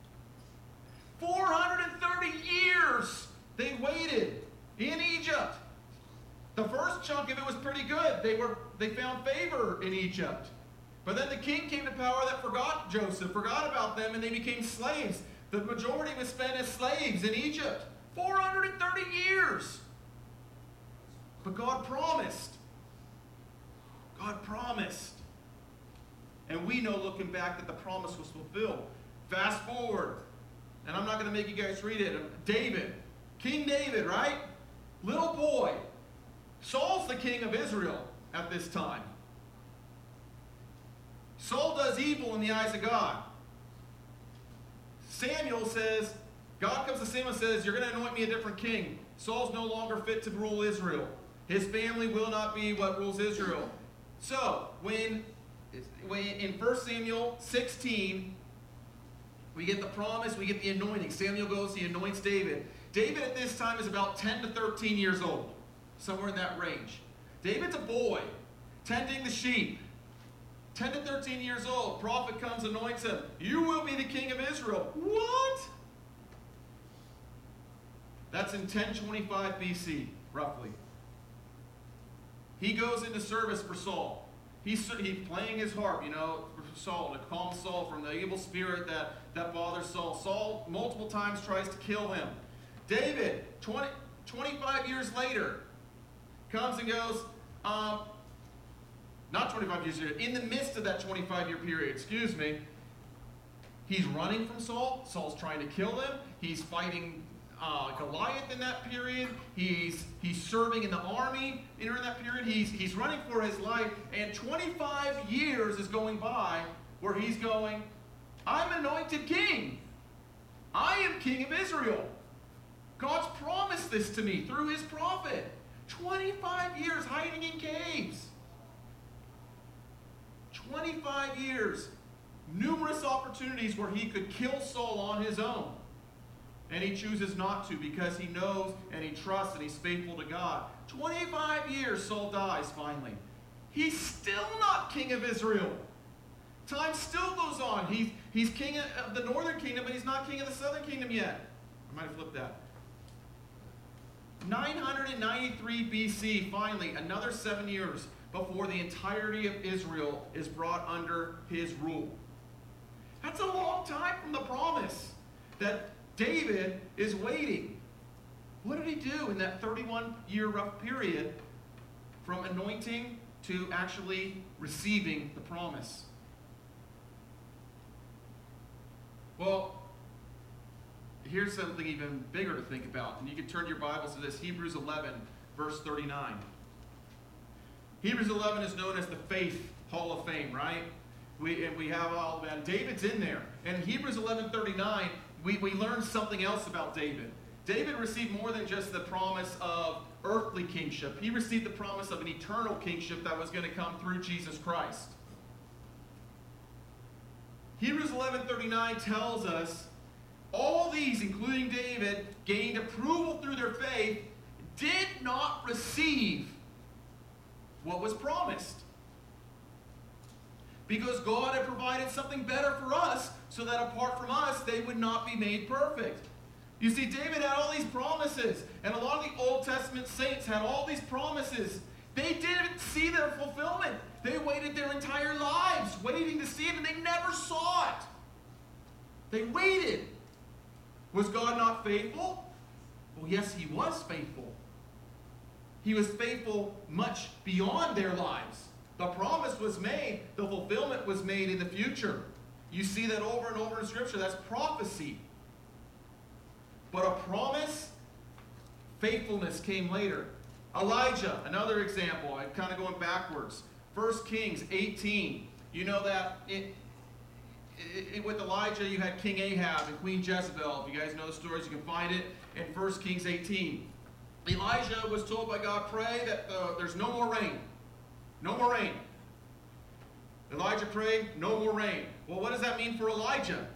S1: 430 years they waited in Egypt. The first chunk of it was pretty good. They found favor in Egypt. But then the king came to power that forgot Joseph, forgot about them, and they became slaves. The majority was spent as slaves in Egypt. 430 years. But God promised. God promised. And we know, looking back, that the promise was fulfilled. Fast forward. And I'm not going to make you guys read it. David. King David, right? Little boy. Saul's the king of Israel at this time. Saul does evil in the eyes of God. Samuel says, God comes to Samuel and says, you're going to anoint me a different king. Saul's no longer fit to rule Israel. His family will not be what rules Israel. So, when in 1 Samuel 16, we get the promise, we get the anointing. Samuel goes, he anoints David. David at this time is about 10 to 13 years old. Somewhere in that range. David's a boy, tending the sheep. 10 to 13 years old. Prophet comes, anoints him. You will be the king of Israel. What? That's in 1025 BC, roughly. He goes into service for Saul. He's playing his harp, for Saul, to calm Saul from the evil spirit that bothers Saul. Saul multiple times tries to kill him. David, 25 years later, comes and goes, not 25 years later, in the midst of that 25-year period, he's running from Saul. Saul's trying to kill him. He's fighting Goliath in that period. He's serving in the army during that period. He's running for his life, and 25 years is going by where he's going, I'm anointed king. I am king of Israel. God's promised this to me through his prophet. 25 years hiding in caves. 25 years. Numerous opportunities where he could kill Saul on his own. And he chooses not to because he knows and he trusts and he's faithful to God. 25 years, Saul dies finally. He's still not king of Israel. Time still goes on. He's king of the northern kingdom, but he's not king of the southern kingdom yet. I might have flipped that. 993 BC, finally, another 7 years. before the entirety of Israel is brought under his rule. That's a long time from the promise that David is waiting. What did he do in that 31-year rough period from anointing to actually receiving the promise? Well, here's something even bigger to think about. And you can turn your Bibles to this, Hebrews 11, verse 39. Hebrews 11 is known as the Faith Hall of Fame, right? We have all, and David's in there. And Hebrews 11:39, we learn something else about David. David received more than just the promise of earthly kingship. He received the promise of an eternal kingship that was going to come through Jesus Christ. Hebrews 11:39 tells us all these, including David, gained approval through their faith, did not receive what was promised. Because God had provided something better for us, so that apart from us, they would not be made perfect. You see, David had all these promises, and a lot of the Old Testament saints had all these promises. They didn't see their fulfillment. They waited their entire lives waiting to see it, and they never saw it. They waited. Was God not faithful? Well, yes, he was faithful. He was faithful much beyond their lives. The promise was made. The fulfillment was made in the future. You see that over and over in Scripture. That's prophecy. But a promise, faithfulness came later. Elijah, another example. I'm kind of going backwards. 1 Kings 18. You know that with Elijah, you had King Ahab and Queen Jezebel. If you guys know the stories, you can find it in 1 Kings 18. Elijah was told by God, pray that there's no more rain. No more rain. Elijah prayed, no more rain. Well, what does that mean for Elijah?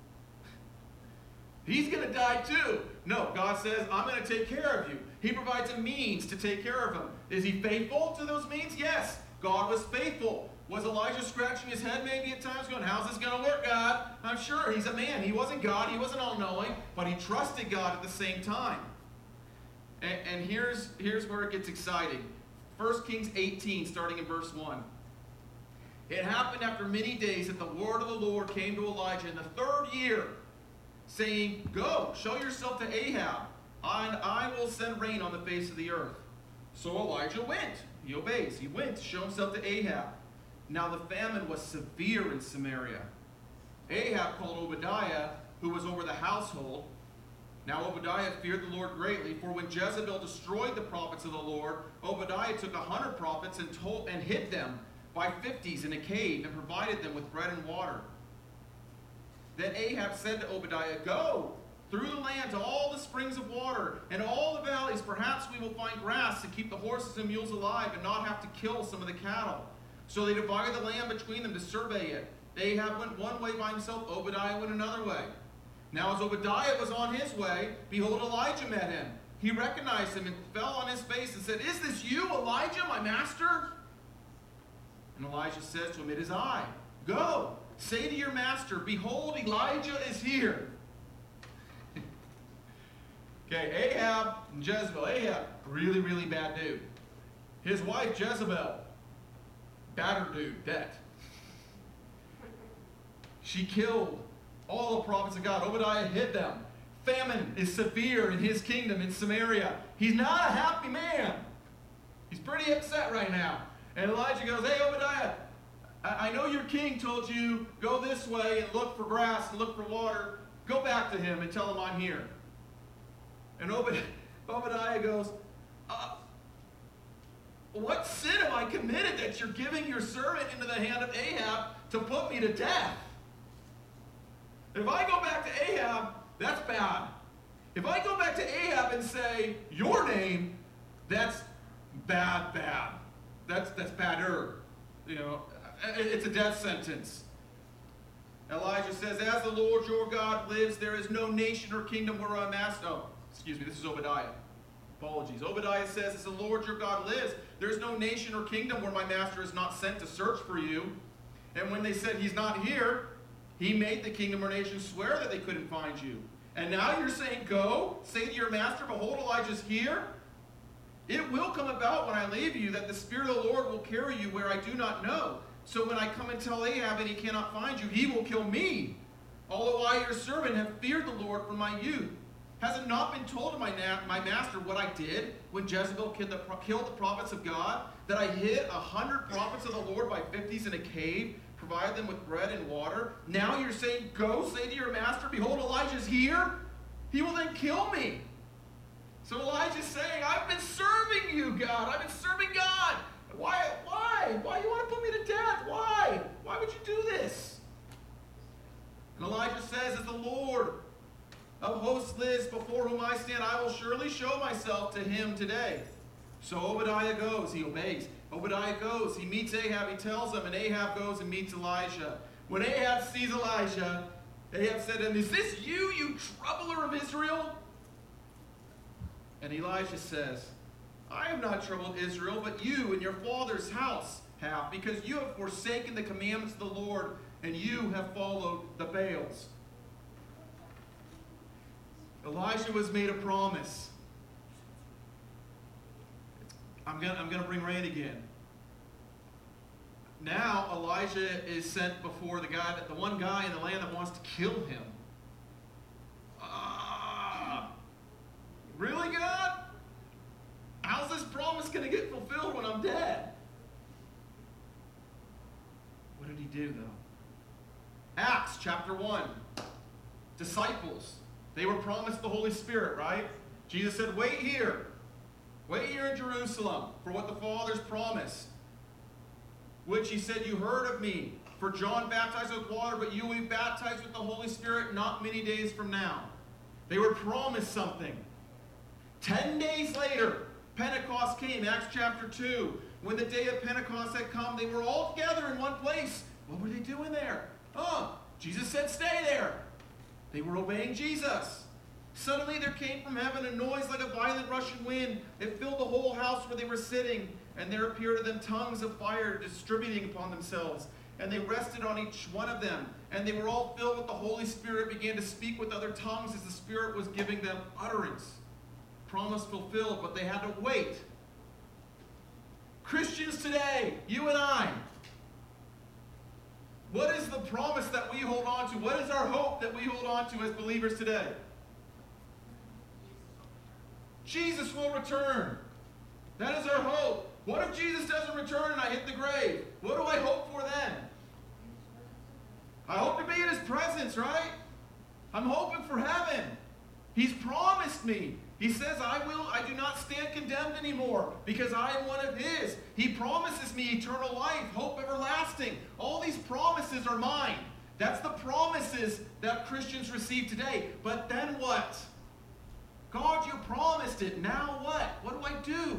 S1: He's going to die too. No, God says, I'm going to take care of you. He provides a means to take care of him. Is he faithful to those means? Yes. God was faithful. Was Elijah scratching his head maybe at times going, how's this going to work, God? I'm sure. He's a man. He wasn't God. He wasn't all-knowing. But he trusted God at the same time. And here's where it gets exciting. 1 Kings 18, starting in verse 1. It happened after many days that the word of the Lord came to Elijah in the 3rd year, saying, go, show yourself to Ahab, and I will send rain on the face of the earth. So Elijah went. He obeys. He went to show himself to Ahab. Now the famine was severe in Samaria. Ahab called Obadiah, who was over the household. Now Obadiah feared the Lord greatly, for when Jezebel destroyed the prophets of the Lord, Obadiah took 100 prophets and hid them by 50s in a cave and provided them with bread and water. Then Ahab said to Obadiah, go through the land to all the springs of water and all the valleys. Perhaps we will find grass to keep the horses and mules alive and not have to kill some of the cattle. So they divided the land between them to survey it. Ahab went one way by himself, Obadiah went another way. Now as Obadiah was on his way, behold, Elijah met him. He recognized him and fell on his face and said, is this you, Elijah, my master? And Elijah says to him, it is I. Go, say to your master, behold, Elijah is here. Okay, Ahab and Jezebel. Ahab, really, really bad dude. His wife, Jezebel, badder dude, dead. She killed all the prophets of God. Obadiah hid them. Famine is severe in his kingdom in Samaria. He's not a happy man. He's pretty upset right now. And Elijah goes, hey, Obadiah, I know your king told you, go this way and look for grass and look for water. Go back to him and tell him I'm here. And Obadiah goes, what sin have I committed that you're giving your servant into the hand of Ahab to put me to death? If I go back to Ahab, that's bad. If I go back to Ahab and say, your name, that's bad. That's badder. You know, it's a death sentence. Elijah says, as the Lord your God lives, there is no nation or kingdom where I'm asked. Oh, excuse me, this is Obadiah. Apologies. Obadiah says, as the Lord your God lives, there's no nation or kingdom where my master is not sent to search for you. And when they said he's not here, he made the kingdom or nation swear that they couldn't find you. And now you're saying, go, say to your master, behold, Elijah's here. It will come about when I leave you that the Spirit of the Lord will carry you where I do not know. So when I come and tell Ahab and he cannot find you, he will kill me. Although I, your servant, have feared the Lord from my youth. Has it not been told to my master what I did when Jezebel killed the prophets of God? That I hid 100 prophets of the Lord by 50s in a cave, provided them with bread and water? Now you're saying, go say to your master, behold, Elijah's here. He will then kill me. So Elijah's saying, I've been serving you, God. I've been serving God. Why? Why do you want to put me to death? Why? Why would you do this? And Elijah says, as the Lord of hosts lives, before whom I stand, I will surely show myself to him today. So Obadiah goes, he obeys. Obadiah goes, he meets Ahab, he tells him, and Ahab goes and meets Elijah. When Ahab sees Elijah, Ahab said to him, is this you, you troubler of Israel? And Elijah says, I have not troubled Israel, but you and your father's house have, because you have forsaken the commandments of the Lord, and you have followed the Baals. Elijah was made a promise. I'm going to bring rain again. Now Elijah is sent before the one guy in the land that wants to kill him. Really, God? How's this promise going to get fulfilled when I'm dead? What did he do, though? Acts chapter 1. Disciples. They were promised the Holy Spirit, right? Jesus said, wait here. Wait here in Jerusalem for what the Father's promised. Which he said, you heard of me. For John baptized with water, but you will be baptized with the Holy Spirit not many days from now. They were promised something. 10 days later, Pentecost came, Acts chapter 2. When the day of Pentecost had come, they were all together in one place. What were they doing there? Jesus said, stay there. They were obeying Jesus. Suddenly there came from heaven a noise like a violent rushing wind. It filled the whole house where they were sitting. And there appeared to them tongues of fire distributing upon themselves. And they rested on each one of them. And they were all filled with the Holy Spirit, began to speak with other tongues as the Spirit was giving them utterance. Promise fulfilled, but they had to wait. Christians today, you and I, what is the promise that we hold on to? What is our hope that we hold on to as believers today? Jesus will return. That is our hope. What if Jesus doesn't return and I hit the grave? What do I hope for then? I hope to be in his presence, right? I'm hoping for heaven. He's promised me. He says, I do not stand condemned anymore because I am one of his. He promises me eternal life, hope everlasting. All these promises are mine. That's the promises that Christians receive today. But then what? God, you promised it. Now what? What do I do?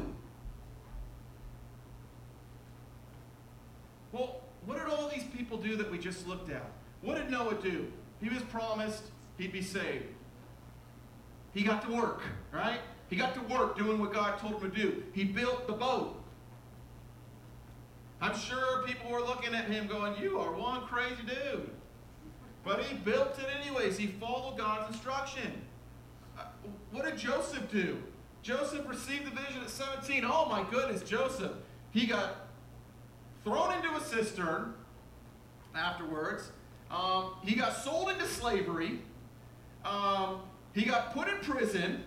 S1: Well, what did all these people do that we just looked at? What did Noah do? He was promised he'd be saved. He got to work, right? He got to work doing what God told him to do. He built the boat. I'm sure people were looking at him going, you are one crazy dude. But he built it anyways. He followed God's instruction. What did Joseph do? Joseph received the vision at 17. Oh my goodness, Joseph. He got thrown into a cistern afterwards. He got sold into slavery. He got put in prison,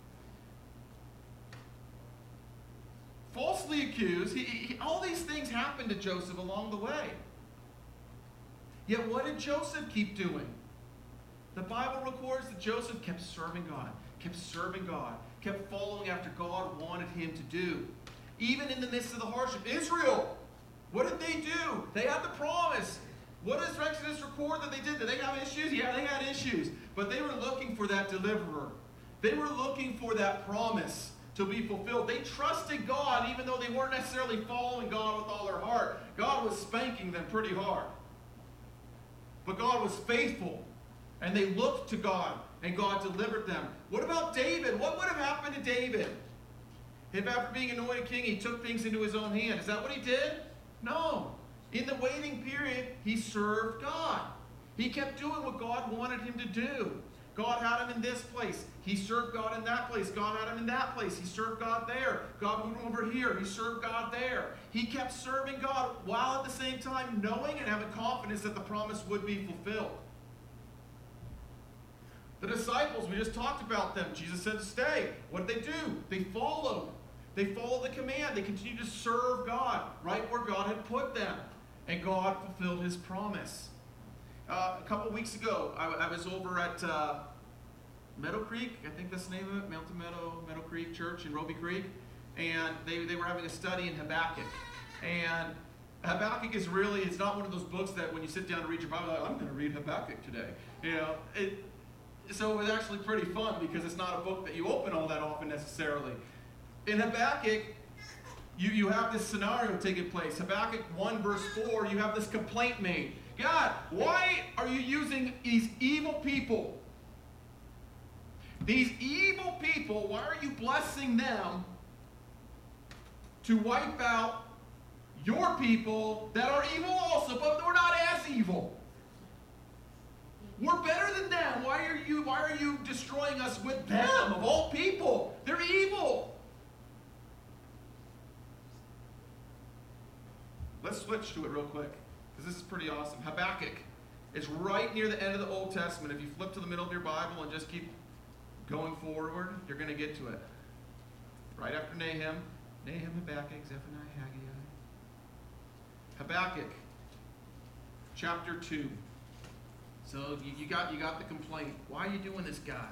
S1: falsely accused. All these things happened to Joseph along the way. Yet what did Joseph keep doing? The Bible records that Joseph kept serving God, kept following after God wanted him to do. Even in the midst of the hardship. Israel, what did they do? They had the promise. What does Exodus record that they did? Did they have issues? Yeah, they had issues. But they were looking for that deliverer. They were looking for that promise to be fulfilled. They trusted God even though they weren't necessarily following God with all their heart. God was spanking them pretty hard. But God was faithful. And they looked to God. And God delivered them. What about David? What would have happened to David? If after being anointed king, he took things into his own hand. Is that what he did? No. In the waiting period, he served God. He kept doing what God wanted him to do. God had him in this place. He served God in that place. God had him in that place. He served God there. God moved him over here. He served God there. He kept serving God while at the same time knowing and having confidence that the promise would be fulfilled. The disciples, we just talked about them. Jesus said to stay. What did they do? They followed. They followed the command. They continued to serve God right where God had put them. And God fulfilled his promise. A couple weeks ago, I was over at Meadow Creek. I think that's the name of it. Mountain Meadow Creek Church in Roby Creek. And they were having a study in Habakkuk. And Habakkuk is really, it's not one of those books that when you sit down to read your Bible, like, I'm going to read Habakkuk today. You know, so it was actually pretty fun because it's not a book that you open all that often necessarily. In Habakkuk, you have this scenario taking place. Habakkuk 1 verse 4, you have this complaint made. God, why are you using these evil people? These evil people, why are you blessing them to wipe out your people that are evil also, but we're not as evil? We're better than them. Why are you destroying us with them of all people? They're evil. Let's switch to it real quick, because this is pretty awesome. Habakkuk is right near the end of the Old Testament. If you flip to the middle of your Bible and just keep going forward, you're going to get to it. Right after Nahum, Habakkuk, Zephaniah, Haggai. Habakkuk, chapter 2. So you got the complaint. Why are you doing this, God?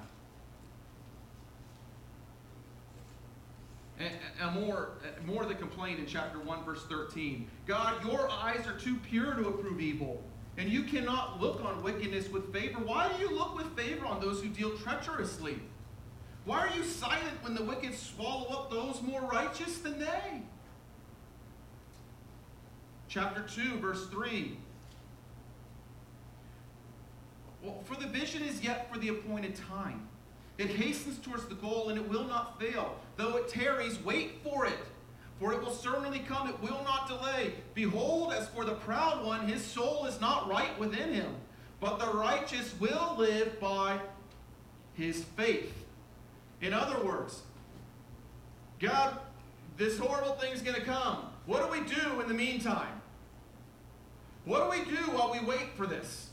S1: And more of the complaint in chapter 1, verse 13. God, your eyes are too pure to approve evil, and you cannot look on wickedness with favor. Why do you look with favor on those who deal treacherously? Why are you silent when the wicked swallow up those more righteous than they? Chapter 2, verse 3. Well, for the vision is yet for the appointed time. It hastens towards the goal, and it will not fail. Though it tarries, wait for it. For it will certainly come, it will not delay. Behold, as for the proud one, his soul is not right within him. But the righteous will live by his faith. In other words, God, this horrible thing's going to come. What do we do in the meantime? What do we do while we wait for this?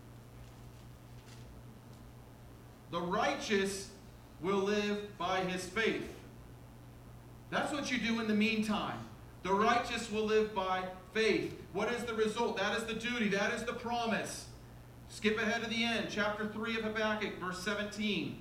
S1: The righteous will live by his faith. That's what you do in the meantime. The righteous will live by faith. What is the result? That is the duty. That is the promise. Skip ahead to the end. Chapter 3 of Habakkuk, verse 17.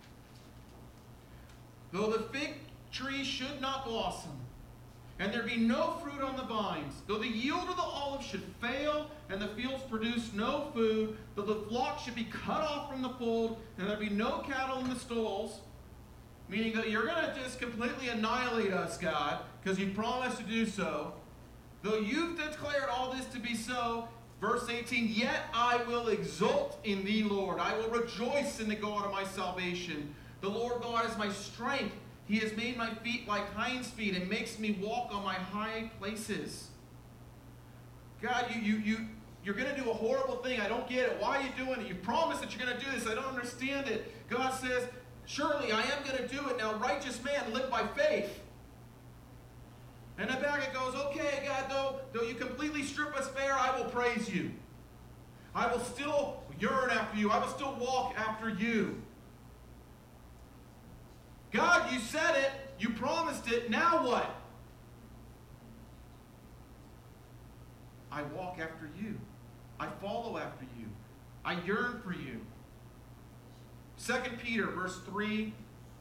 S1: Though the fig tree should not blossom, and there be no fruit on the vines, though the yield of the olive should fail, and the fields produce no food, though the flock should be cut off from the fold, and there be no cattle in the stalls, meaning that you're going to just completely annihilate us, God, because you promised to do so. Though you've declared all this to be so, verse 18, yet I will exult in thee, Lord. I will rejoice in the God of my salvation. The Lord God is my strength. He has made my feet like hinds' feet and makes me walk on my high places. God, you're going to do a horrible thing. I don't get it. Why are you doing it? You promised that you're going to do this. I don't understand it. God says, surely I am going to do it. Now, righteous man, live by faith. And Habakkuk goes, okay, God, though you completely strip us bare, I will praise you. I will still yearn after you. I will still walk after you. God, you said it. You promised it. Now what? I walk after you. I follow after you. I yearn for you. 2 Peter, verse 3,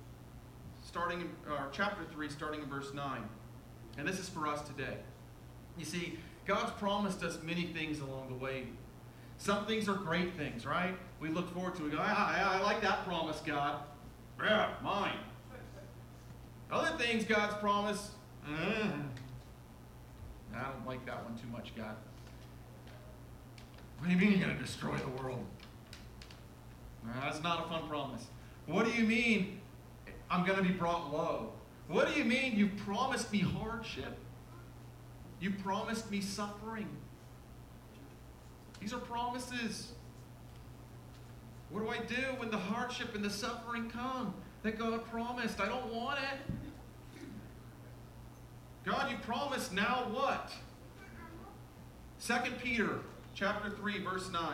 S1: chapter 3, starting in verse 9. And this is for us today. You see, God's promised us many things along the way. Some things are great things, right? We look forward to it. We go, I like that promise, God. Yeah, mine. Other things God's promised, I don't like that one too much, God. What do you mean you're going to destroy the world? That's not a fun promise. What do you mean I'm going to be brought low? What do you mean you promised me hardship? You promised me suffering. These are promises. What do I do when the hardship and the suffering come that God promised? I don't want it. God, you promised, now what? 2 Peter chapter 3, verse 9.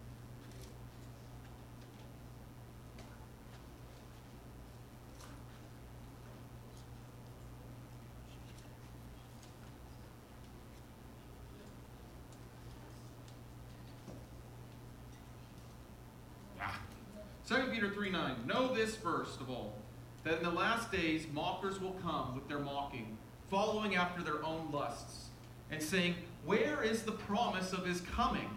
S1: Ah. 2 Peter 3:9. Know this first of all, that in the last days mockers will come with their mocking, following after their own lusts, and saying, where is the promise of his coming?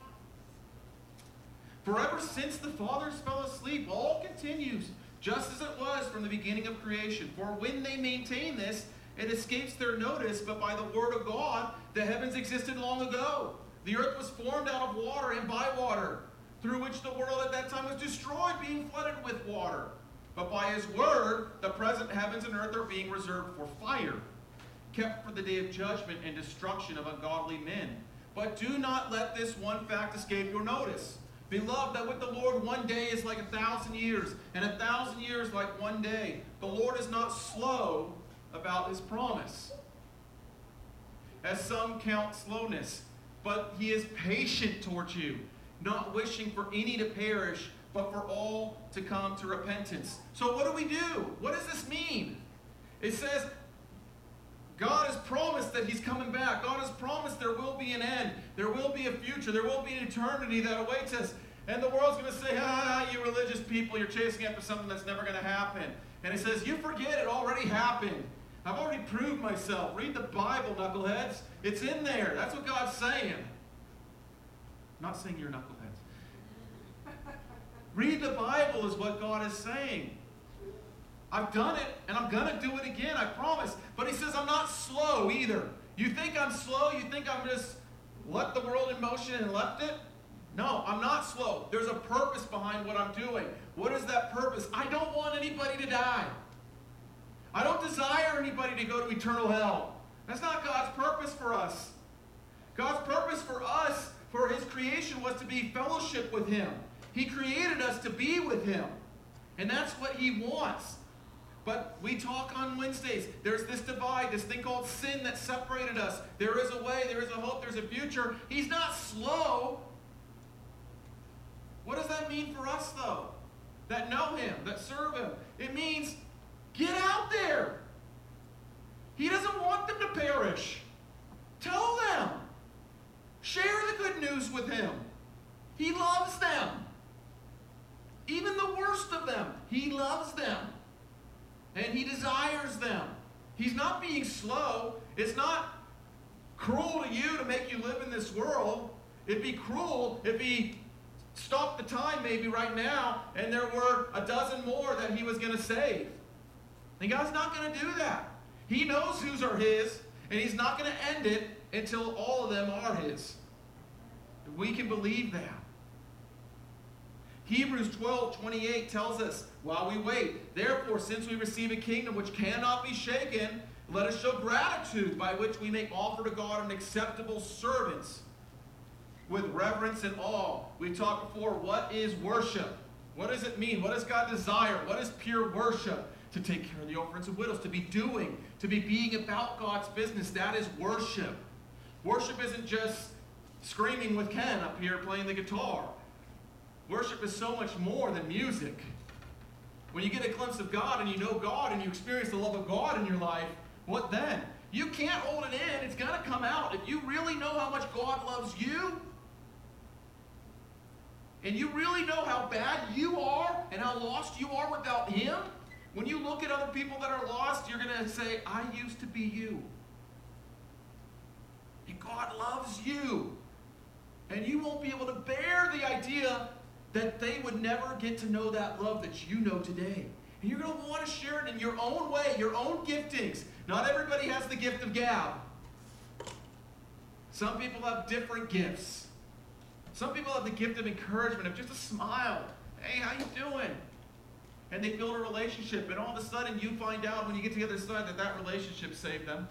S1: For ever since the fathers fell asleep, all continues, just as it was from the beginning of creation. For when they maintain this, it escapes their notice, but by the word of God, the heavens existed long ago. The earth was formed out of water and by water, through which the world at that time was destroyed, being flooded with water. But by his word, the present heavens and earth are being reserved for fire, kept for the day of judgment and destruction of ungodly men. But do not let this one fact escape your notice. Beloved, that with the Lord 1 day is like 1,000 years, and 1,000 years like 1 day. The Lord is not slow about his promise, as some count slowness, but he is patient towards you, not wishing for any to perish, but for all to come to repentance. So what do we do? What does this mean? It says, God has promised that he's coming back. God has promised there will be an end. There will be a future. There will be an eternity that awaits us. And the world's going to say, you religious people, you're chasing after something that's never going to happen. And he says, you forget, it already happened. I've already proved myself. Read the Bible, knuckleheads. It's in there. That's what God's saying. I'm not saying you're knuckleheads. Read the Bible is what God is saying. I've done it, and I'm going to do it again, I promise. But he says I'm not slow either. You think I'm slow? You think I'm just let the world in motion and left it? No, I'm not slow. There's a purpose behind what I'm doing. What is that purpose? I don't want anybody to die. I don't desire anybody to go to eternal hell. That's not God's purpose for us. God's purpose for us, for his creation, was to be fellowship with him. He created us to be with him. And that's what he wants. But we talk on Wednesdays. There's this divide, this thing called sin that separated us. There is a way, there is a hope, there's a future. He's not slow. What does that mean for us, though? That know him, that serve him. It means get out there. He doesn't want them to perish. Tell them. Share the good news with him. He loves them. Even the worst of them, he loves them. And he desires them. He's not being slow. It's not cruel to you to make you live in this world. It'd be cruel if he stopped the time maybe right now and there were a dozen more that he was going to save. And God's not going to do that. He knows whose are his, and he's not going to end it until all of them are his. We can believe that. Hebrews 12:28 tells us, while we wait, therefore, since we receive a kingdom which cannot be shaken, let us show gratitude by which we may offer to God an acceptable servants with reverence and awe. We talked before, what is worship? What does it mean? What does God desire? What is pure worship? To take care of the orphans and widows, to be being about God's business. That is worship. Worship isn't just screaming with Ken up here playing the guitar. Worship is so much more than music. When you get a glimpse of God and you know God and you experience the love of God in your life, what then? You can't hold it in. It's got to come out. If you really know how much God loves you, and you really know how bad you are and how lost you are without him, when you look at other people that are lost, you're going to say, I used to be you. And God loves you. And you won't be able to bear the idea that they would never get to know that love that you know today. And you're going to want to share it in your own way, your own giftings. Not everybody has the gift of gab. Some people have different gifts. Some people have the gift of encouragement, of just a smile. Hey, how you doing? And they build a relationship, and all of a sudden you find out when you get to the other side that relationship saved them.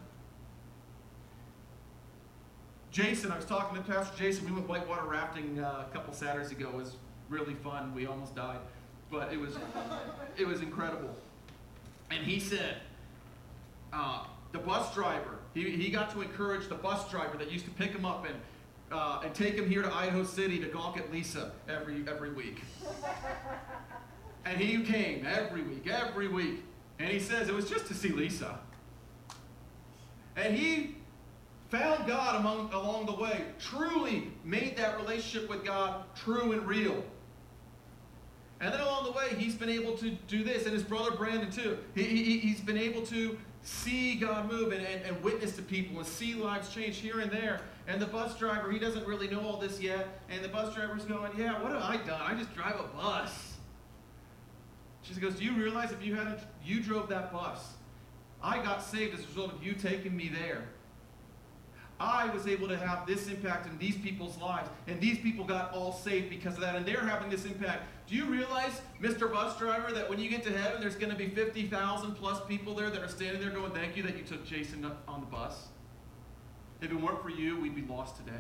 S1: Jason, I was talking to Pastor Jason. We went whitewater rafting a couple Saturdays ago. It was really fun. We almost died, but it was incredible. And he said, the bus driver, he got to encourage the bus driver that used to pick him up and take him here to Idaho City to gawk at Lisa every week. And he came every week. And he says it was just to see Lisa. And he found God along the way, truly made that relationship with God true and real. And then along the way, he's been able to do this, and his brother Brandon too. He's been able to see God move and witness to people and see lives change here and there. And the bus driver, he doesn't really know all this yet. And the bus driver's going, yeah, what have I done? I just drive a bus. She goes, do you realize if you drove that bus, I got saved as a result of you taking me there. I was able to have this impact in these people's lives, and these people got all saved because of that, and they're having this impact. Do you realize, Mr. Bus Driver, that when you get to heaven, there's going to be 50,000 plus people there that are standing there going, thank you that you took Jason on the bus. If it weren't for you, we'd be lost today.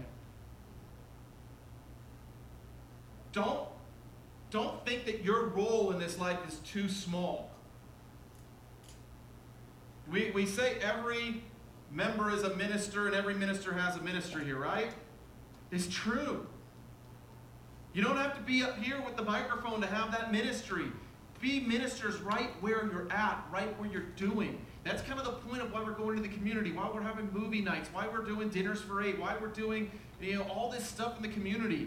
S1: Don't think that your role in this life is too small. We say every member is a minister and every minister has a ministry here, right? It's true. You don't have to be up here with the microphone to have that ministry. Be ministers right where you're at, right where you're doing. That's kind of the point of why we're going to the community, why we're having movie nights, why we're doing dinners for 8, why we're doing all this stuff in the community.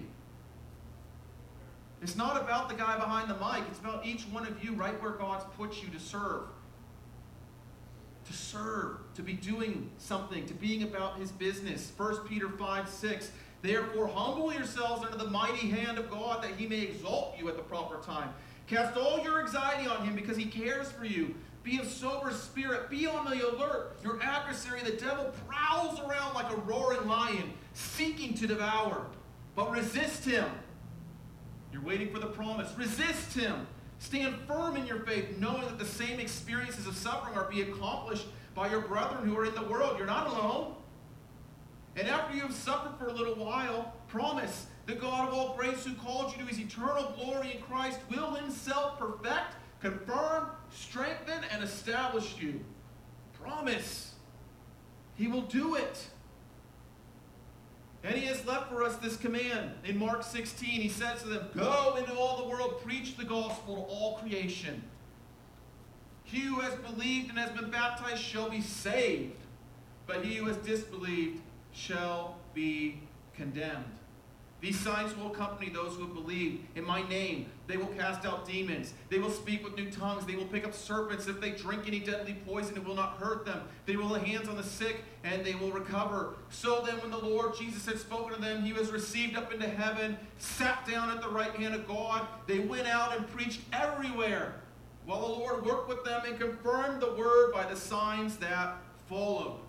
S1: It's not about the guy behind the mic. It's about each one of you right where God's put you to serve. To serve, to be doing something, to being about his business. 1 Peter 5:6. Therefore, humble yourselves under the mighty hand of God that he may exalt you at the proper time. Cast all your anxiety on him because he cares for you. Be of sober spirit. Be on the alert. Your adversary, the devil, prowls around like a roaring lion, seeking to devour. But resist him. You're waiting for the promise. Resist him. Stand firm in your faith, knowing that the same experiences of suffering are being accomplished by your brethren who are in the world. You're not alone. And after you have suffered for a little while, promise the God of all grace who called you to his eternal glory in Christ will himself perfect, confirm, strengthen, and establish you. Promise. He will do it. And he has left for us this command. In Mark 16, he says to them, go into all the world, preach the gospel to all creation. He who has believed and has been baptized shall be saved, but he who has disbelieved shall be condemned. These signs will accompany those who have believed. In my name, they will cast out demons. They will speak with new tongues. They will pick up serpents. If they drink any deadly poison, it will not hurt them. They will lay hands on the sick, and they will recover. So then, when the Lord Jesus had spoken to them, he was received up into heaven, sat down at the right hand of God. They went out and preached everywhere, while the Lord worked with them and confirmed the word by the signs that followed.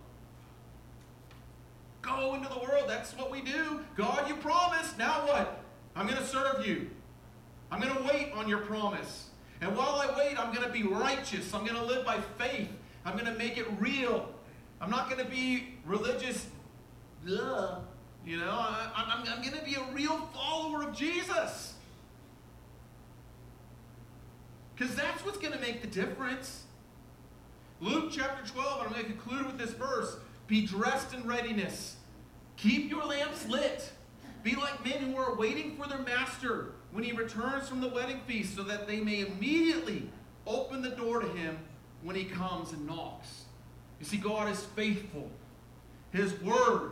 S1: Go into the world. That's what we do. God, you promised. Now what? I'm going to serve you. I'm going to wait on your promise. And while I wait, I'm going to be righteous. I'm going to live by faith. I'm going to make it real. I'm not going to be religious. I'm going to be a real follower of Jesus. Because that's what's going to make the difference. Luke chapter 12, I'm going to conclude with this verse. Be dressed in readiness. Keep your lamps lit. Be like men who are waiting for their master when he returns from the wedding feast, so that they may immediately open the door to him when he comes and knocks. You see, God is faithful. His word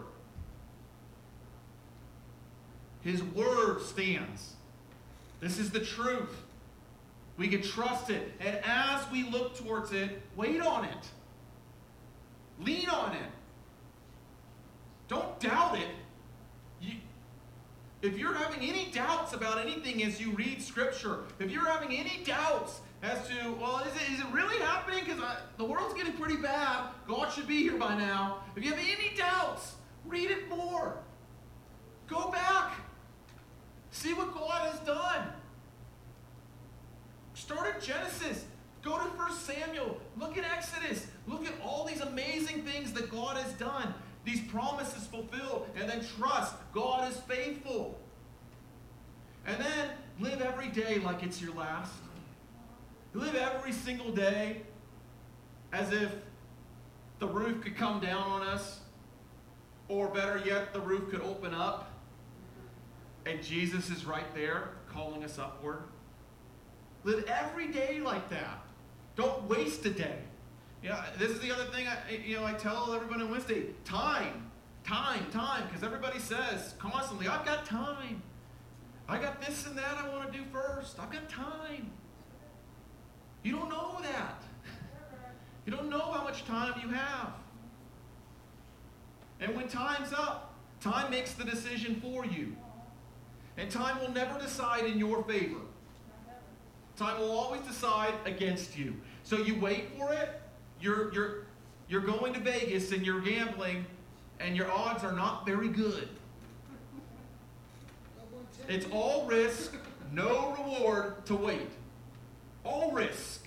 S1: stands. This is the truth. We can trust it. And as we look towards it, wait on it. Lean on it. Don't doubt it. If you're having any doubts about anything as you read Scripture, if you're having any doubts as to, well, is it really happening? Because the world's getting pretty bad. God should be here by now. If you have any doubts, read it more. Go back. See what God has done. Start at Genesis. Go to 1 Samuel. Look at Exodus. Look at all these amazing things that God has done. These promises fulfilled. And then trust. God is faithful. And then live every day like it's your last. Live every single day as if the roof could come down on us, or better yet, the roof could open up and Jesus is right there calling us upward. Live every day like that. Don't waste a day. This is the other thing I tell everyone on Wednesday. Time, because everybody says constantly, I've got time. I got this and that I want to do first. I've got time. You don't know that. You don't know how much time you have. And when time's up, time makes the decision for you. And time will never decide in your favor. Time will always decide against you. So you wait for it. You're going to Vegas and you're gambling, and your odds are not very good. It's all risk, no reward to wait. All risk.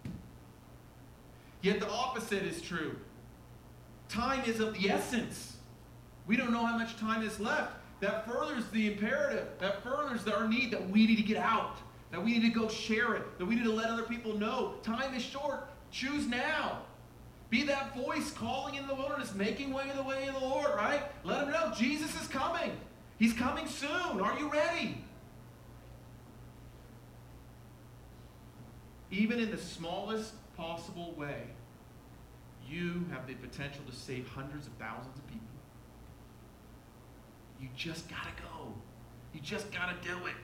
S1: Yet the opposite is true. Time is of the essence. We don't know how much time is left. That furthers the imperative. That furthers our need that we need to get out. That we need to go share it. That we need to let other people know. Time is short. Choose now. Be that voice calling in the wilderness, making way of the Lord, right? Let them know Jesus is coming. He's coming soon. Are you ready? Even in the smallest possible way, you have the potential to save hundreds of thousands of people. You just gotta go. You just gotta do it.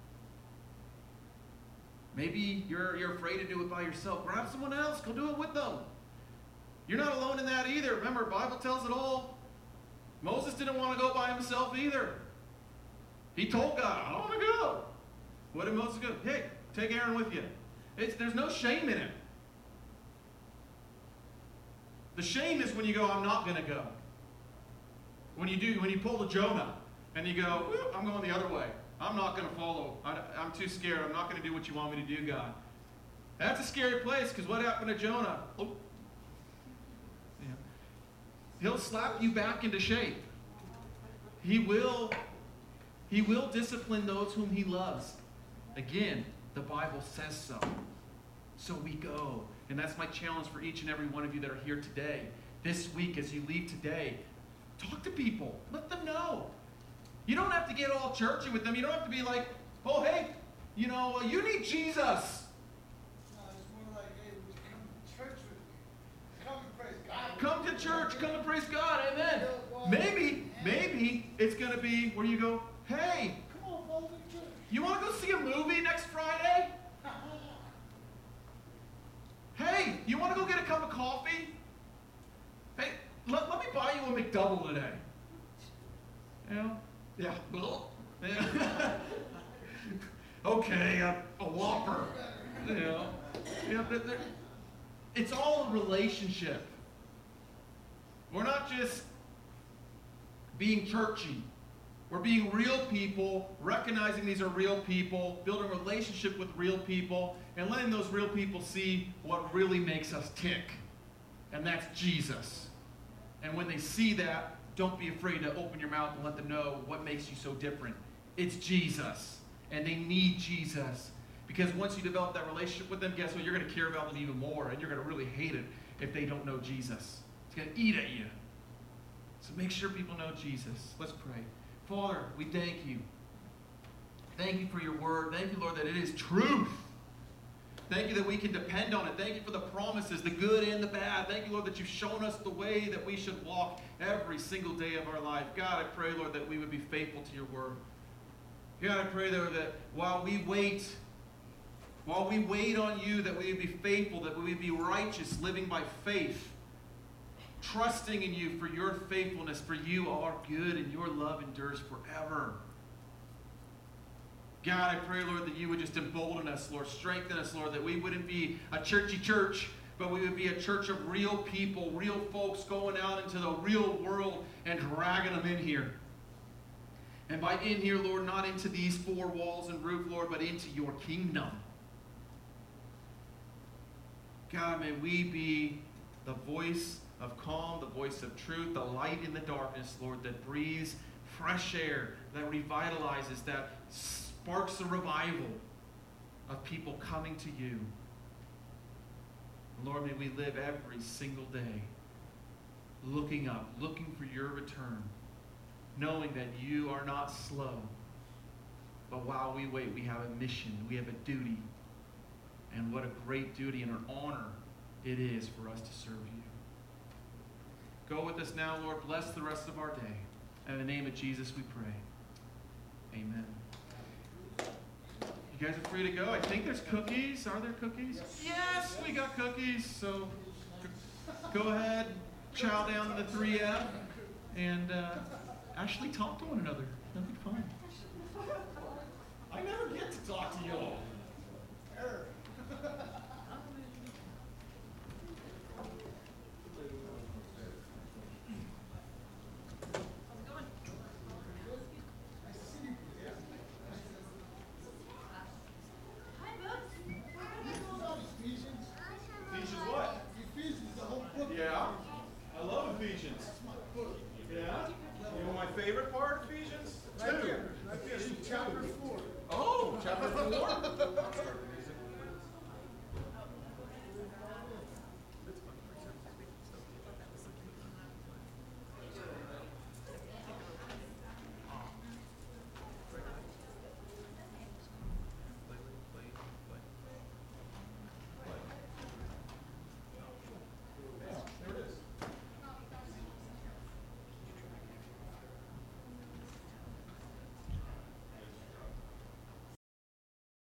S1: Maybe you're afraid to do it by yourself. Grab someone else. Go do it with them. You're not alone in that either. Remember, the Bible tells it all. Moses didn't want to go by himself either. He told God, I don't want to go. What did Moses go? Hey, take Aaron with you. There's no shame in it. The shame is when you go, I'm not going to go. When you pull the Jonah and you go, I'm going the other way. I'm not going to follow. I'm too scared. I'm not going to do what you want me to do, God. That's a scary place, because what happened to Jonah? Oh. Yeah. He'll slap you back into shape. He will discipline those whom he loves. Again, the Bible says so. So we go. And that's my challenge for each and every one of you that are here today. This week, as you leave today, talk to people. Let them know. You don't have to get all churchy with them. You don't have to be like, oh, hey, you need Jesus.
S5: No, it's more like, hey, come to church with me. Come and praise God.
S1: Come to church. Come and praise God. Amen. Maybe it's going to be where you go, hey,
S5: Come on, follow the church.
S1: you want to go see a movie next Friday? Hey, you want to go get a cup of coffee? Hey, let me buy you a McDouble today. Yeah. Okay, a Whopper. It's all a relationship. We're not just being churchy. We're being real people, recognizing these are real people, building a relationship with real people, and letting those real people see what really makes us tick. And that's Jesus. And when they see that, don't be afraid to open your mouth and let them know what makes you so different. It's Jesus. And they need Jesus. Because once you develop that relationship with them, guess what? You're going to care about them even more, and you're going to really hate it if they don't know Jesus. It's going to eat at you. So make sure people know Jesus. Let's pray. Father, we thank you. Thank you for your word. Thank you, Lord, that it is truth. Thank you that we can depend on it. Thank you for the promises, the good and the bad. Thank you, Lord, that you've shown us the way that we should walk every single day of our life. God, I pray, Lord, that we would be faithful to your word. God, I pray, Lord, that while we wait on you, that we would be faithful, that we would be righteous, living by faith, trusting in you for your faithfulness, for you are good and your love endures forever. God, I pray, Lord, that you would just embolden us, Lord, strengthen us, Lord, that we wouldn't be a churchy church, but we would be a church of real people, real folks going out into the real world and dragging them in here. And by in here, Lord, not into these four walls and roof, Lord, but into your kingdom. God, may we be the voice of calm, the voice of truth, the light in the darkness, Lord, that breathes fresh air, that revitalizes, that sparks a revival of people coming to you. Lord, may we live every single day looking up, looking for your return, knowing that you are not slow. But while we wait, we have a mission, we have a duty. And what a great duty and an honor it is for us to serve you. Go with us now, Lord. Bless the rest of our day. In the name of Jesus we pray. Amen. You guys are free to go. I think there's cookies. Are there cookies? Yes, we got cookies. So go ahead, chow down to the 3F, and actually talk to one another. That'd be fun. I never get to talk to y'all.